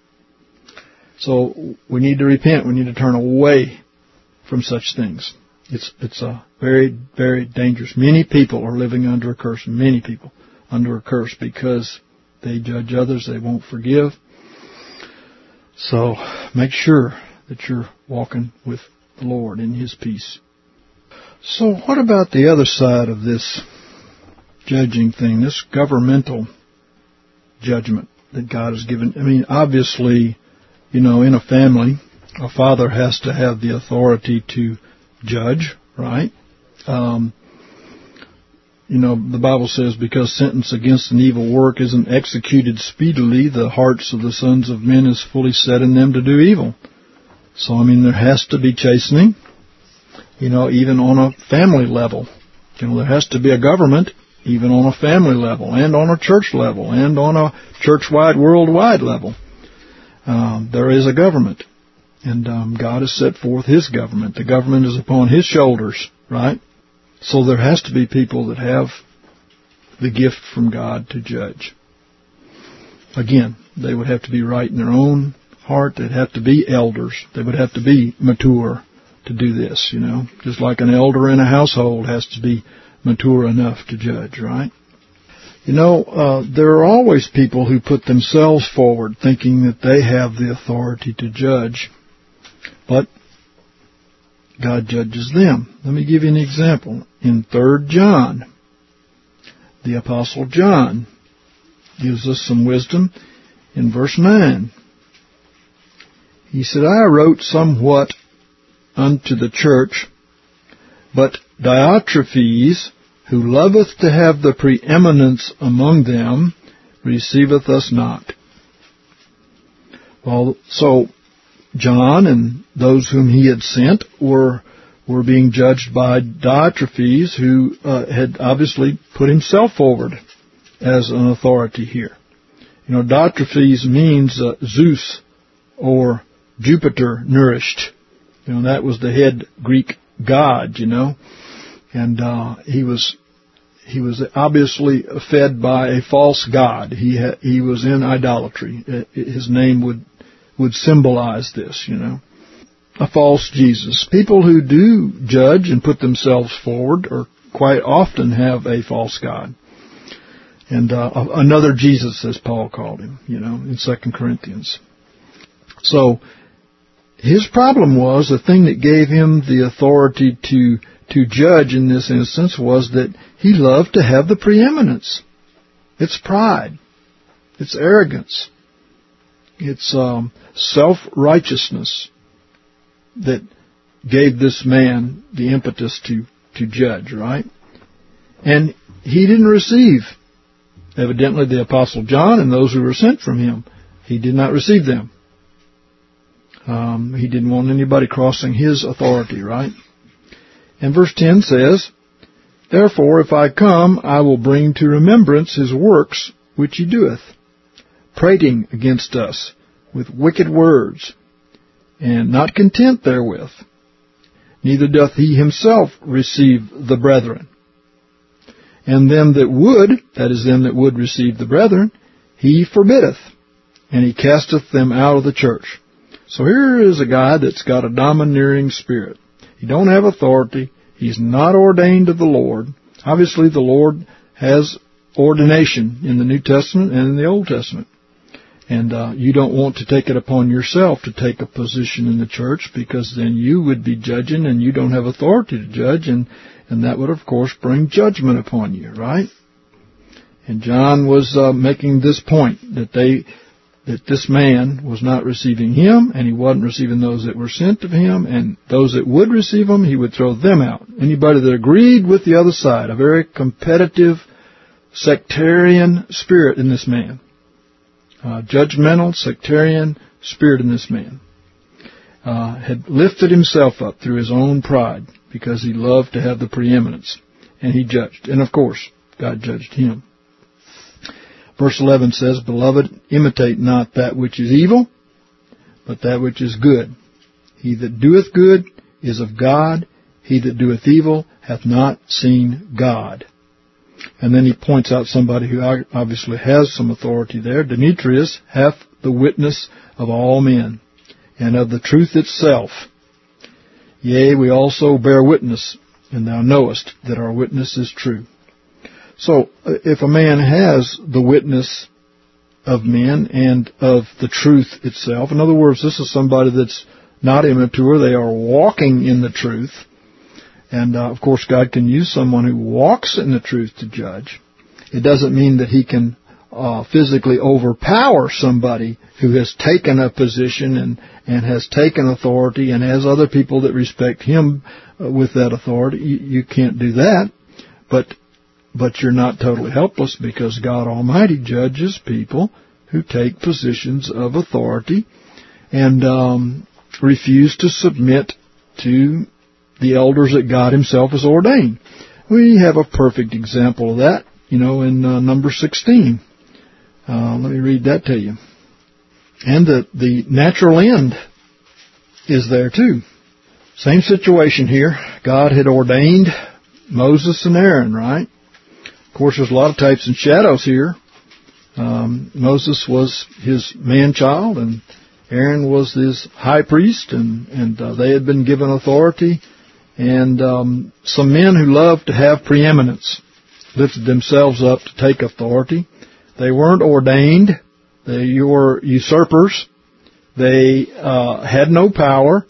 So we need to repent. We need to turn away from such things. It's it's a very, very dangerous. Many people are living under a curse. Many people under a curse because they judge others. They won't forgive. So make sure that you're walking with the Lord in His peace. So what about the other side of this judging thing, this governmental judgment that God has given? I mean, obviously, you know, in a family, a father has to have the authority to judge, right? Um, you know, the Bible says, because sentence against an evil work isn't executed speedily, the hearts of the sons of men is fully set in them to do evil. So, I mean, there has to be chastening, you know, even on a family level. You know, there has to be a government, even on a family level, and on a church level, and on a church-wide, worldwide level. Um, there is a government. And um, God has set forth His government. The government is upon His shoulders, right? So there has to be people that have the gift from God to judge. Again, they would have to be right in their own heart. They'd have to be elders. They would have to be mature to do this, you know. Just like an elder in a household has to be mature enough to judge, right? You know, uh, there are always people who put themselves forward thinking that they have the authority to judge. But God judges them. Let me give you an example. In Third John, the Apostle John gives us some wisdom in verse nine. He said, I wrote somewhat unto the church, but Diotrephes, who loveth to have the preeminence among them, receiveth us not. Well, so John and those whom he had sent were were being judged by Diotrephes, who uh, had obviously put himself forward as an authority here. You know, Diotrephes means uh, Zeus or Jupiter nourished. You know, that was the head Greek god, you know. And uh, he was he was obviously fed by a false god. He ha- he was in idolatry. His name would would symbolize this, you know. A false Jesus. People who do judge and put themselves forward or quite often have a false god. And uh, another Jesus, as Paul called him, you know, in Second Corinthians. So his problem was, the thing that gave him the authority to to judge in this instance was that he loved to have the preeminence. It's pride. It's arrogance. It's um, self-righteousness that gave this man the impetus to, to judge, right? And he didn't receive, evidently, the Apostle John and those who were sent from him. He did not receive them. Um, he didn't want anybody crossing his authority, right? And verse ten says, Therefore, if I come, I will bring to remembrance his works which he doeth, prating against us with wicked words, and not content therewith, neither doth he himself receive the brethren. And them that would, that is, them that would receive the brethren, he forbiddeth, and he casteth them out of the church. So here is a guy that's got a domineering spirit. He don't have authority. He's not ordained of the Lord. Obviously, the Lord has ordination in the New Testament and in the Old Testament. And uh, you don't want to take it upon yourself to take a position in the church, because then you would be judging and you don't have authority to judge, and, and that would, of course, bring judgment upon you, right? And John was uh, making this point, that they, that this man was not receiving him, and he wasn't receiving those that were sent of him, and those that would receive him, he would throw them out. Anybody that agreed with the other side, a very competitive, sectarian spirit in this man. Uh, judgmental, sectarian spirit in this man. Uh, had lifted himself up through his own pride because he loved to have the preeminence. And he judged. And of course, God judged him. Verse eleven says, Beloved, imitate not that which is evil, but that which is good. He that doeth good is of God. He that doeth evil hath not seen God. And then he points out somebody who obviously has some authority there. Demetrius hath the witness of all men, and of the truth itself. Yea, we also bear witness, and thou knowest that our witness is true. So, if a man has the witness of men and of the truth itself, in other words, this is somebody that's not immature, they are walking in the truth. And, uh, of course, God can use someone who walks in the truth to judge. It doesn't mean that he can uh, physically overpower somebody who has taken a position and, and has taken authority and has other people that respect him uh, with that authority. You, you can't do that. But but you're not totally helpless, because God Almighty judges people who take positions of authority and um, refuse to submit to the elders that God himself has ordained. We have a perfect example of that, you know, in uh, number sixteen. Uh, let me read that to you. And the, the natural end is there too. Same situation here. God had ordained Moses and Aaron, right? Of course, there's a lot of types and shadows here. Um, Moses was his man-child, and Aaron was his high priest, and, and uh, they had been given authority. And um, some men who loved to have preeminence lifted themselves up to take authority. They weren't ordained. They were usurpers. They uh, had no power.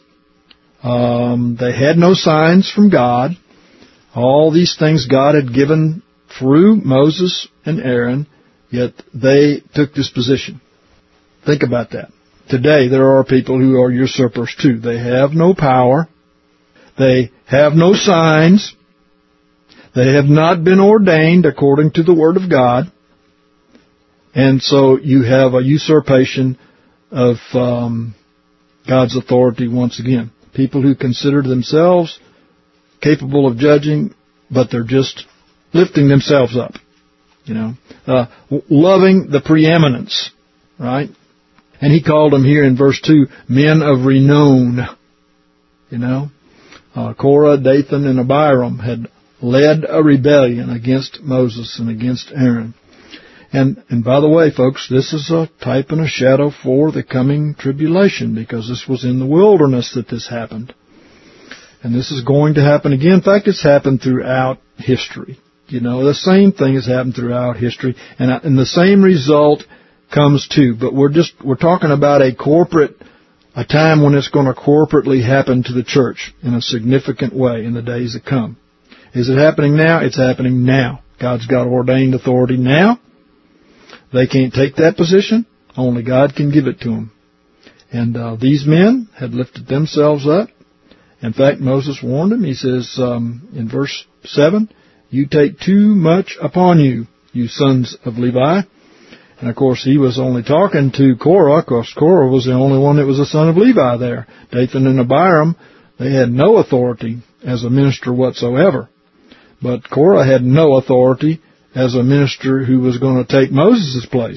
Um, they had no signs from God. All these things God had given through Moses and Aaron, yet they took this position. Think about that. Today there are people who are usurpers too. They have no power. They have no signs. They have not been ordained according to the Word of God. And so you have a usurpation of um, God's authority once again. People who consider themselves capable of judging, but they're just lifting themselves up, you know, uh, loving the preeminence, right? And he called them here in verse two, men of renown, you know. Uh, Korah, Dathan, and Abiram had led a rebellion against Moses and against Aaron. And, and by the way, folks, this is a type and a shadow for the coming tribulation, because this was in the wilderness that this happened. And this is going to happen again. In fact, it's happened throughout history. You know, the same thing has happened throughout history, and, and the same result comes too. But we're just, we're talking about a corporate, a time when it's going to corporately happen to the church in a significant way in the days that come. Is it happening now? It's happening now. God's got ordained authority now. They can't take that position. Only God can give it to them. And uh, these men had lifted themselves up. In fact, Moses warned them. He says um, in verse seven, you take too much upon you, you sons of Levi. And, of course, he was only talking to Korah, because Korah was the only one that was a son of Levi there. Dathan and Abiram, they had no authority as a minister whatsoever. But Korah had no authority as a minister who was going to take Moses' place.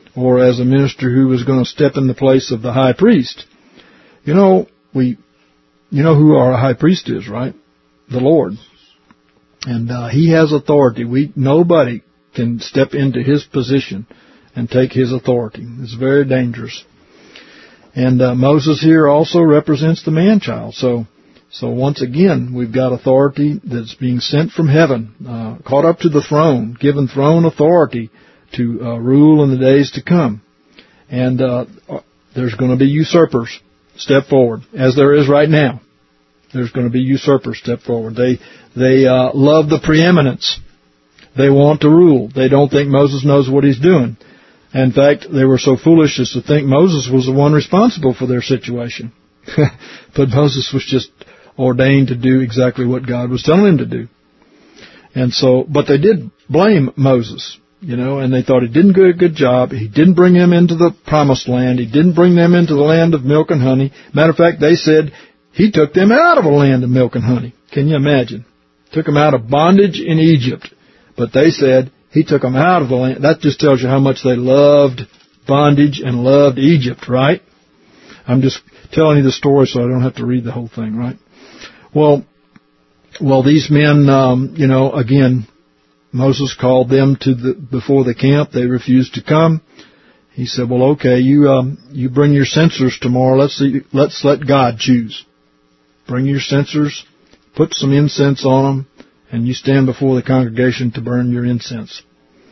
or as a minister who was going to step in the place of the high priest. You know, we, you know who our high priest is, right? The Lord. And uh, He has authority. We nobody can step into His position and take His authority. It's very dangerous. And uh, Moses here also represents the man-child. So, so once again, we've got authority that's being sent from heaven, uh, caught up to the throne, given throne authority to uh, rule in the days to come. And uh, there's going to be usurpers step forward, as there is right now. There's going to be usurpers step forward. They they uh, love the preeminence. They want to rule. They don't think Moses knows what he's doing. In fact, they were so foolish as to think Moses was the one responsible for their situation. But Moses was just ordained to do exactly what God was telling him to do. And so, but they did blame Moses, you know, and they thought he didn't do a good job. He didn't bring them into the promised land. He didn't bring them into the land of milk and honey. Matter of fact, they said he took them out of a land of milk and honey. Can you imagine? Took them out of bondage in Egypt. But they said he took them out of the land. That just tells you how much they loved bondage and loved Egypt, right? I'm just telling you the story so I don't have to read the whole thing, right? Well, well, these men, um, you know, again, Moses called them to the before the camp. They refused to come. He said, "Well, okay, you um, you bring your censers tomorrow. Let's see. Let's let God choose. Bring your censers, put some incense on them, and you stand before the congregation to burn your incense."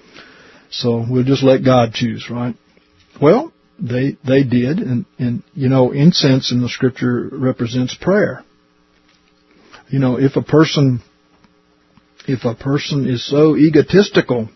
So we'll just let God choose, right? Well, they they did, and and you know, incense in the Scripture represents prayer. You know, if a person if a person is so egotistical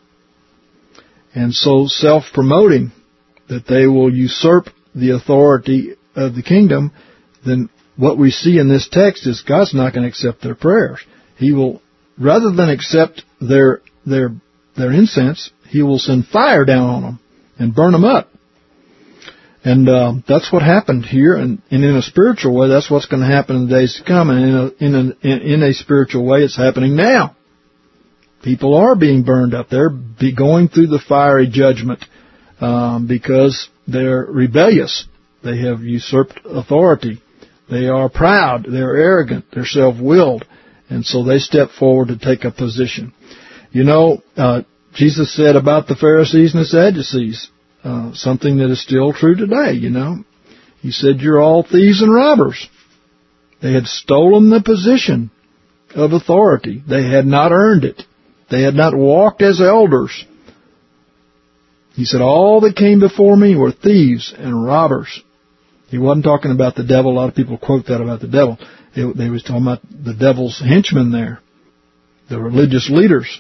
and so self-promoting that they will usurp the authority of the kingdom, then what we see in this text is God's not going to accept their prayers. He will, rather than accept their their their incense, He will send fire down on them and burn them up. And uh, that's what happened here, and, and in a spiritual way, that's what's going to happen in the days to come. And in a, in a, in a spiritual way, it's happening now. People are being burned up. They're be going through the fiery judgment um, because they're rebellious. They have usurped authority. They are proud. They're arrogant. They're self-willed. And so they step forward to take a position. You know, uh, Jesus said about the Pharisees and the Sadducees, uh, something that is still true today, you know. He said, "You're all thieves and robbers." They had stolen the position of authority. They had not earned it. They had not walked as elders. He said, "All that came before me were thieves and robbers." He wasn't talking about the devil. A lot of people quote that about the devil. They, they was talking about the devil's henchmen there, the religious leaders.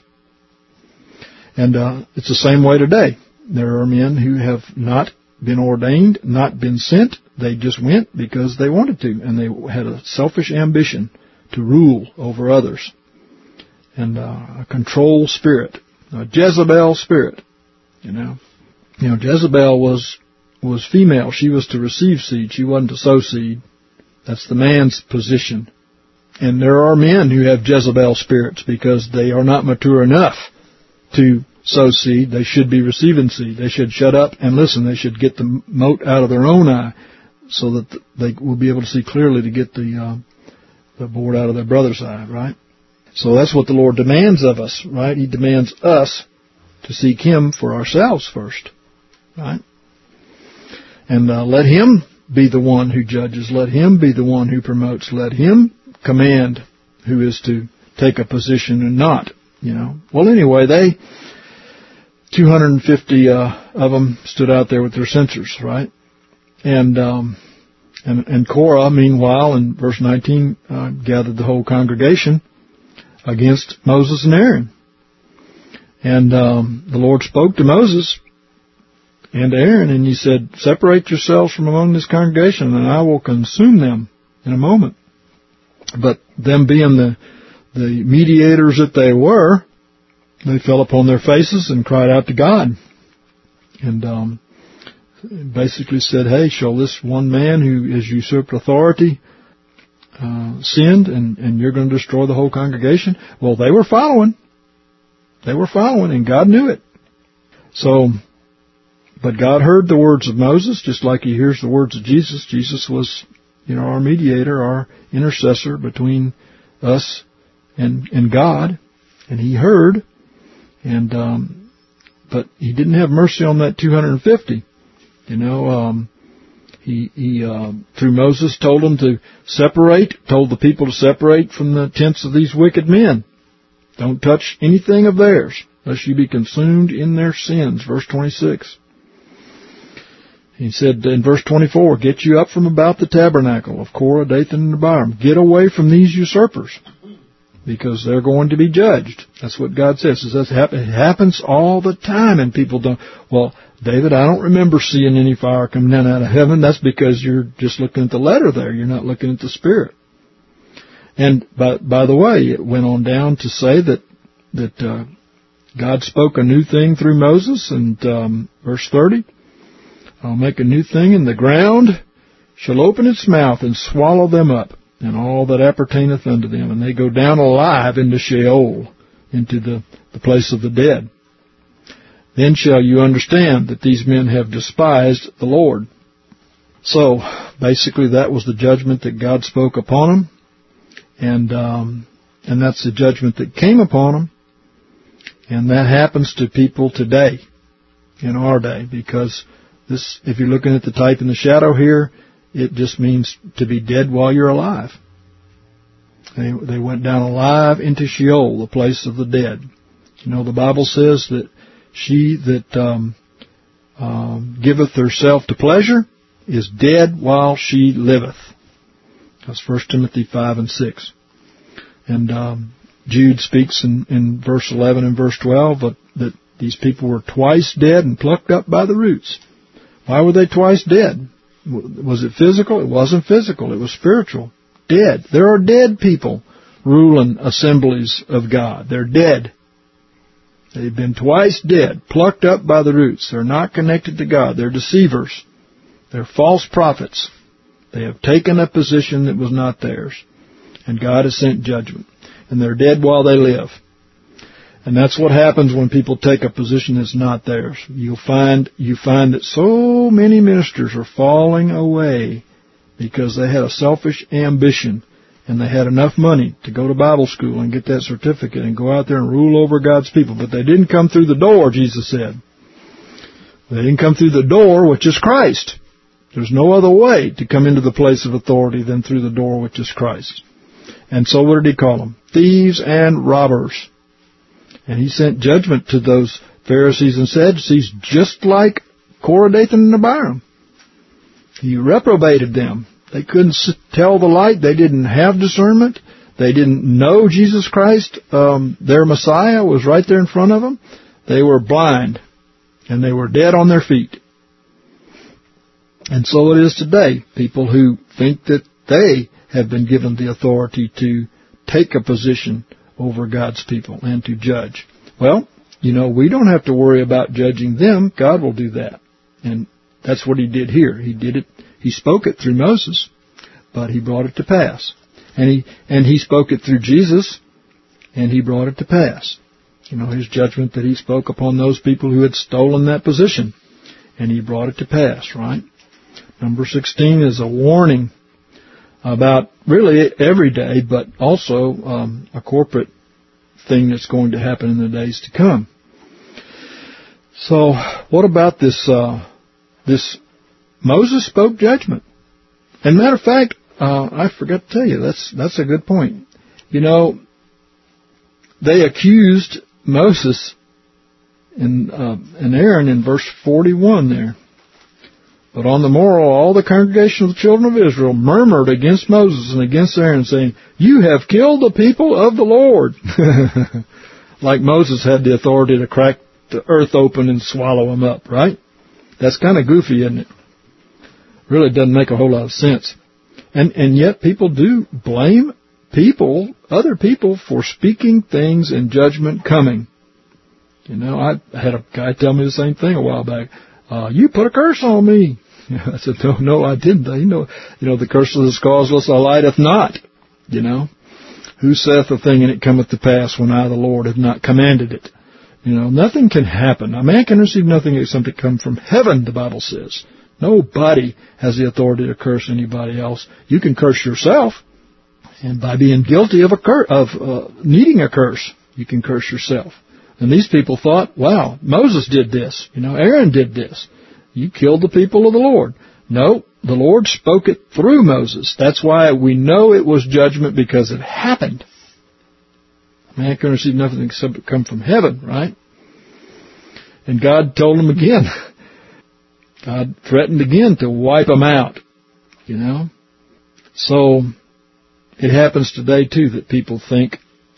And uh, it's the same way today. There are men who have not been ordained, not been sent. They just went because they wanted to, and they had a selfish ambition to rule over others. And uh, a control spirit, a Jezebel spirit, you know. You know, Jezebel was was female. She was to receive seed. She wasn't to sow seed. That's the man's position. And there are men who have Jezebel spirits because they are not mature enough to sow seed. They should be receiving seed. They should shut up and listen. They should get the mote out of their own eye so that they will be able to see clearly to get the uh, the board out of their brother's eye, right? So that's what the Lord demands of us, right? He demands us to seek Him for ourselves first, right? And uh, let Him be the one who judges. Let Him be the one who promotes. Let Him command who is to take a position and not, you know. Well, anyway, they, two hundred fifty uh, of them stood out there with their censers, right? And um, and, and Korah, meanwhile, in verse nineteen, uh, gathered the whole congregation against Moses and Aaron. And um, the Lord spoke to Moses and Aaron, and He said, "Separate yourselves from among this congregation, and I will consume them in a moment." But them being the the mediators that they were, they fell upon their faces and cried out to God. And um, basically said, "Hey, shall this one man who has usurped authority uh, sinned, and, and you're going to destroy the whole congregation?" Well, they were following. They were following, and God knew it. So but God heard the words of Moses, just like He hears the words of Jesus. Jesus was, you know, our mediator, our intercessor between us and and God, and He heard, and um, but He didn't have mercy on that two hundred fifty. You know, um, He he uh, through Moses told them to separate, told the people to separate from the tents of these wicked men. Don't touch anything of theirs, lest you be consumed in their sins. Verse twenty-six. He said in verse twenty-four, get you up from about the tabernacle of Korah, Dathan, and Abiram. Get away from these usurpers, because they're going to be judged. That's what God says. It happens all the time, and people don't. Well, David, I don't remember seeing any fire come down out of heaven. That's because you're just looking at the letter there. You're not looking at the Spirit. And by, by the way, it went on down to say that that uh, God spoke a new thing through Moses, and um, verse thirty, I'll make a new thing, and the ground shall open its mouth and swallow them up, and all that appertaineth unto them. And they go down alive into Sheol, into the, the place of the dead. Then shall you understand that these men have despised the Lord. So, basically, that was the judgment that God spoke upon them. And um, and that's the judgment that came upon them. And that happens to people today, in our day, because this, if you're looking at the type and the shadow here, it just means to be dead while you're alive. They, they went down alive into Sheol, the place of the dead. You know, the Bible says that she that um, um, giveth herself to pleasure is dead while she liveth. That's First Timothy five and six. And um, Jude speaks in, in verse eleven and verse twelve that, that these people were twice dead and plucked up by the roots. Why were they twice dead? Was it physical? It wasn't physical. It was spiritual. Dead. There are dead people ruling assemblies of God. They're dead. They've been twice dead, plucked up by the roots. They're not connected to God. They're deceivers. They're false prophets. They have taken a position that was not theirs. And God has sent judgment. And they're dead while they live. And that's what happens when people take a position that's not theirs. You'll find, you find that so many ministers are falling away because they had a selfish ambition and they had enough money to go to Bible school and get that certificate and go out there and rule over God's people. But they didn't come through the door, Jesus said. They didn't come through the door, which is Christ. There's no other way to come into the place of authority than through the door, which is Christ. And so what did He call them? Thieves and robbers. And He sent judgment to those Pharisees and Sadducees just like Korah, Dathan, and Abiram. He reprobated them. They couldn't tell the light. They didn't have discernment. They didn't know Jesus Christ, um, their Messiah, was right there in front of them. They were blind, and they were dead on their feet. And so it is today. People who think that they have been given the authority to take a position over God's people and to judge. Well, you know, we don't have to worry about judging them. God will do that. And that's what He did here. He did it. He spoke it through Moses, but He brought it to pass. And He and He spoke it through Jesus, and He brought it to pass. You know, His judgment that He spoke upon those people who had stolen that position, and He brought it to pass, right? Number sixteen is a warning about really every day, but also um, a corporate thing that's going to happen in the days to come. So, what about this? Uh, this Moses spoke judgment. And matter of fact, uh, I forgot to tell you, that's that's a good point. You know, they accused Moses and, uh, and Aaron in verse forty-one there. But on the morrow, all the congregation of the children of Israel murmured against Moses and against Aaron, saying, "You have killed the people of the Lord." Like Moses had the authority to crack the earth open and swallow them up, right? That's kind of goofy, isn't it? Really doesn't make a whole lot of sense. And and yet people do blame people, other people, for speaking things in judgment coming. You know, I had a guy tell me the same thing a while back. Uh, you put a curse on me. I said, no, no, I didn't. You know, you know, the curse that is causeless abideth not. You know, who saith a thing and it cometh to pass when I, the Lord, have not commanded it? You know, nothing can happen. A man can receive nothing except it come from heaven, the Bible says. Nobody has the authority to curse anybody else. You can curse yourself, and by being guilty of a cur- of uh, needing a curse, you can curse yourself. And these people thought, wow, Moses did this. You know, Aaron did this. You killed the people of the Lord. No, the Lord spoke it through Moses. That's why we know it was judgment, because it happened. Man can receive nothing except it come from heaven, right? And God told him again. God threatened again to wipe them out, you know. So it happens today, too, that people think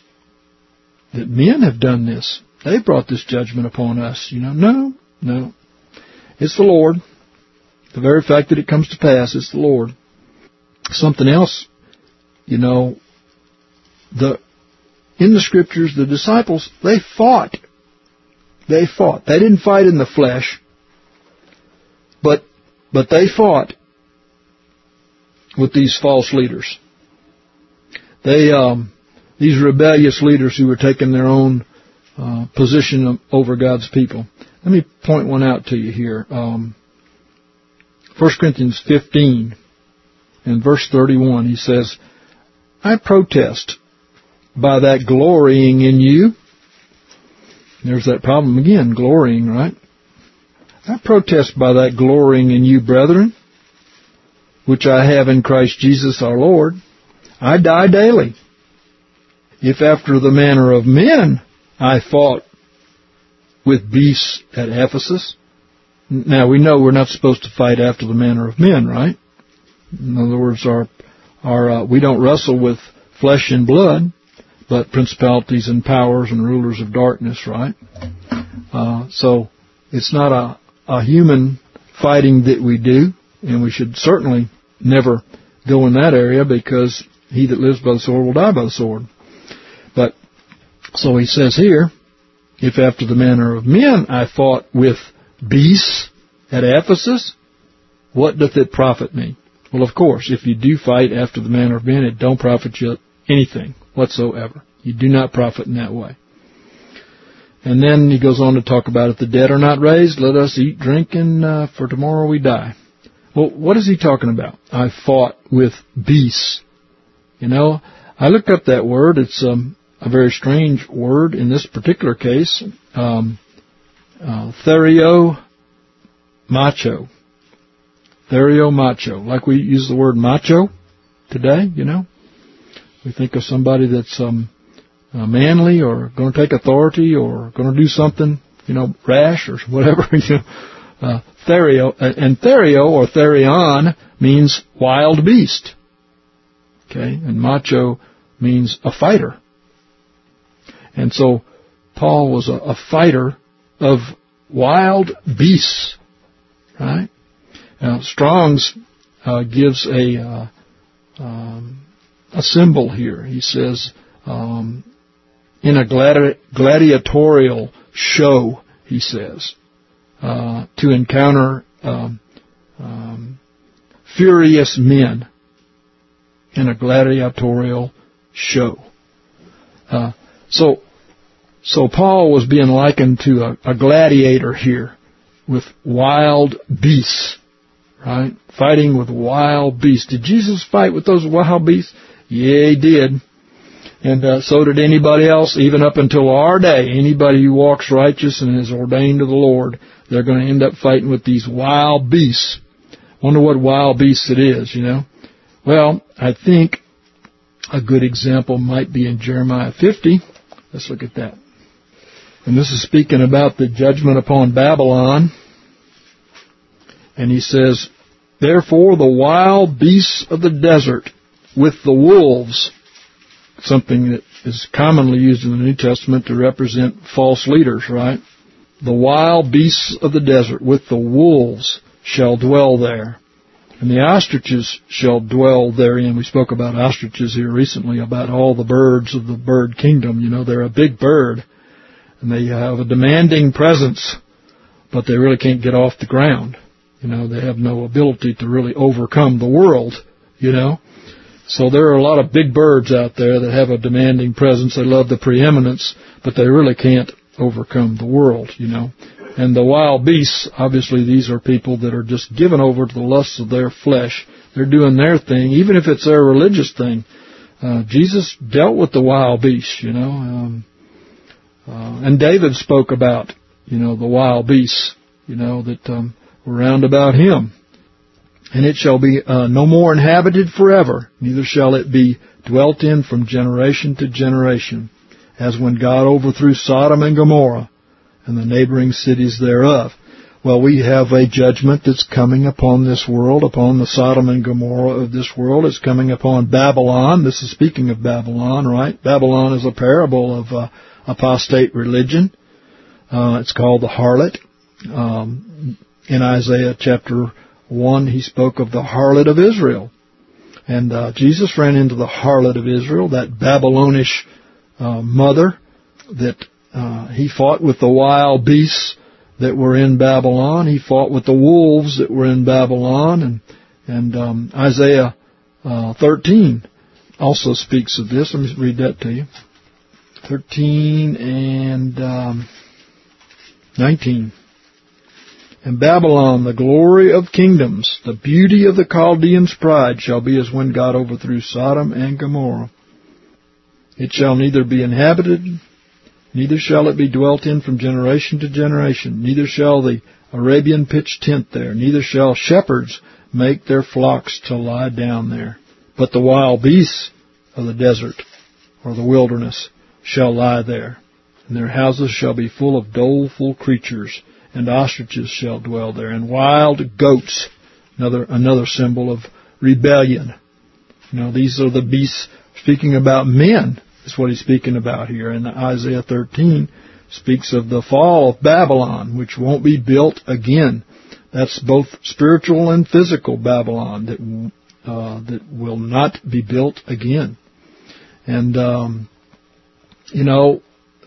that men have done this. They brought this judgment upon us, you know. No, no. It's the Lord. The very fact that it comes to pass, it's the Lord. Something else, you know, the in the Scriptures, the disciples, they fought. They fought. They didn't fight in the flesh, but but they fought with these false leaders. They um, these rebellious leaders who were taking their own uh, position over God's people. Let me point one out to you here. Um, First Corinthians fifteen, in verse thirty-one, he says, I protest by that glorying in you. There's that problem again, glorying, right? I protest by that glorying in you, brethren, which I have in Christ Jesus our Lord. I die daily. If after the manner of men I fought with beasts at Ephesus. Now, we know we're not supposed to fight after the manner of men, right? In other words, our, our uh, we don't wrestle with flesh and blood, but principalities and powers and rulers of darkness, right? Uh, so it's not a, a human fighting that we do, and we should certainly never go in that area, because he that lives by the sword will die by the sword. But, so he says here, if after the manner of men I fought with beasts at Ephesus, what doth it profit me? Well, of course, if you do fight after the manner of men, it don't profit you anything whatsoever. You do not profit in that way. And then he goes on to talk about, if the dead are not raised, let us eat, drink, and uh, for tomorrow we die. Well, what is he talking about? I fought with beasts. You know, I looked up that word. It's um, a very strange word in this particular case. Um, uh, therio macho. Therio macho. Like we use the word macho today, you know. We think of somebody that's um, uh, manly or going to take authority or going to do something, you know, rash or whatever. You know, uh, therio, and therio or therion means wild beast. Okay, and macho means a fighter. And so Paul was a, a fighter of wild beasts, right? Now, Strong's uh, gives a uh, um, a symbol here. He says, um, in a gladi- gladiatorial show, he says, uh, to encounter um, um, furious men in a gladiatorial show. Uh, so, so Paul was being likened to a, a gladiator here with wild beasts, right? Fighting with wild beasts. Did Jesus fight with those wild beasts? Yeah, he did. And uh, so did anybody else, even up until our day. Anybody who walks righteous and is ordained to the Lord, they're going to end up fighting with these wild beasts. Wonder what wild beasts it is, you know? Well, I think a good example might be in Jeremiah fifty. Let's look at that. And this is speaking about the judgment upon Babylon. And he says, therefore the wild beasts of the desert with the wolves, something that is commonly used in the New Testament to represent false leaders, right? The wild beasts of the desert with the wolves shall dwell there, and the ostriches shall dwell therein. We spoke about ostriches here recently, about all the birds of the bird kingdom. You know, they're a big bird, and they have a demanding presence, but they really can't get off the ground. You know, they have no ability to really overcome the world, you know. So there are a lot of big birds out there that have a demanding presence. They love the preeminence, but they really can't overcome the world, you know. And the wild beasts, obviously these are people that are just given over to the lusts of their flesh. They're doing their thing, even if it's their religious thing. Uh, Jesus dealt with the wild beasts, you know. Um, uh, and David spoke about, you know, the wild beasts, you know, that um, were round about him. And it shall be uh, no more inhabited forever, neither shall it be dwelt in from generation to generation, as when God overthrew Sodom and Gomorrah and the neighboring cities thereof. Well, we have a judgment that's coming upon this world, upon the Sodom and Gomorrah of this world. It's coming upon Babylon. This is speaking of Babylon, right? Babylon is a parable of uh, apostate religion. Uh, it's called the harlot. Um, in Isaiah chapter one, he spoke of the harlot of Israel. And uh, Jesus ran into the harlot of Israel, that Babylonish uh, mother, that uh, he fought with the wild beasts that were in Babylon. He fought with the wolves that were in Babylon. And, and um, Isaiah uh, thirteen also speaks of this. Let me read that to you. thirteen and um, nineteen. And Babylon, the glory of kingdoms, the beauty of the Chaldeans' pride, shall be as when God overthrew Sodom and Gomorrah. It shall neither be inhabited, neither shall it be dwelt in from generation to generation. Neither shall the Arabian pitch tent there, neither shall shepherds make their flocks to lie down there. But the wild beasts of the desert, or the wilderness, shall lie there, and their houses shall be full of doleful creatures, and ostriches shall dwell there, and wild goats, another another symbol of rebellion. You know, these are the beasts, speaking about men, is what he's speaking about here. And Isaiah thirteen speaks of the fall of Babylon, which won't be built again. That's both spiritual and physical Babylon that uh, that will not be built again. And um, you know,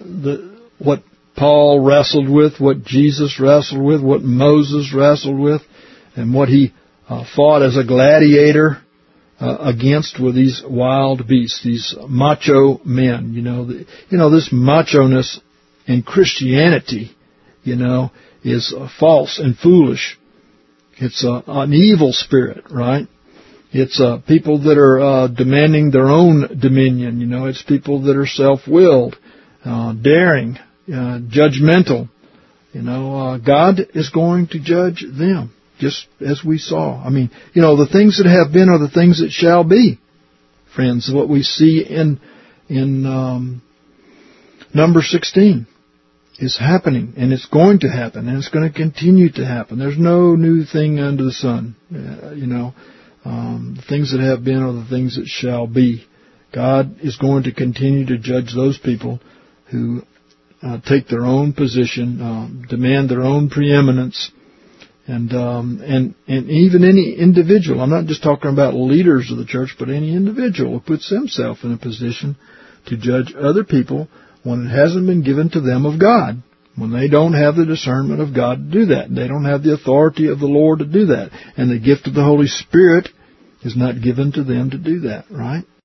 the what Paul wrestled with, what Jesus wrestled with, what Moses wrestled with, and what he uh, fought as a gladiator uh, against were these wild beasts, these macho men. You know, the, you know this macho-ness in Christianity, you know, is uh, false and foolish. It's uh, an evil spirit, right? It's uh, people that are uh, demanding their own dominion. You know, it's people that are self-willed, uh, daring, Uh, judgmental. You know, uh, God is going to judge them, just as we saw. I mean, you know, the things that have been are the things that shall be. Friends, what we see in in um, number sixteen is happening, and it's going to happen, and it's going to continue to happen. There's no new thing under the sun. Uh, you know, um, the things that have been are the things that shall be. God is going to continue to judge those people who Uh, take their own position, um, demand their own preeminence, and um, and and even any individual. I'm not just talking about leaders of the church, but any individual who puts himself in a position to judge other people when it hasn't been given to them of God, when they don't have the discernment of God to do that. They don't have the authority of the Lord to do that, and the gift of the Holy Spirit is not given to them to do that, right?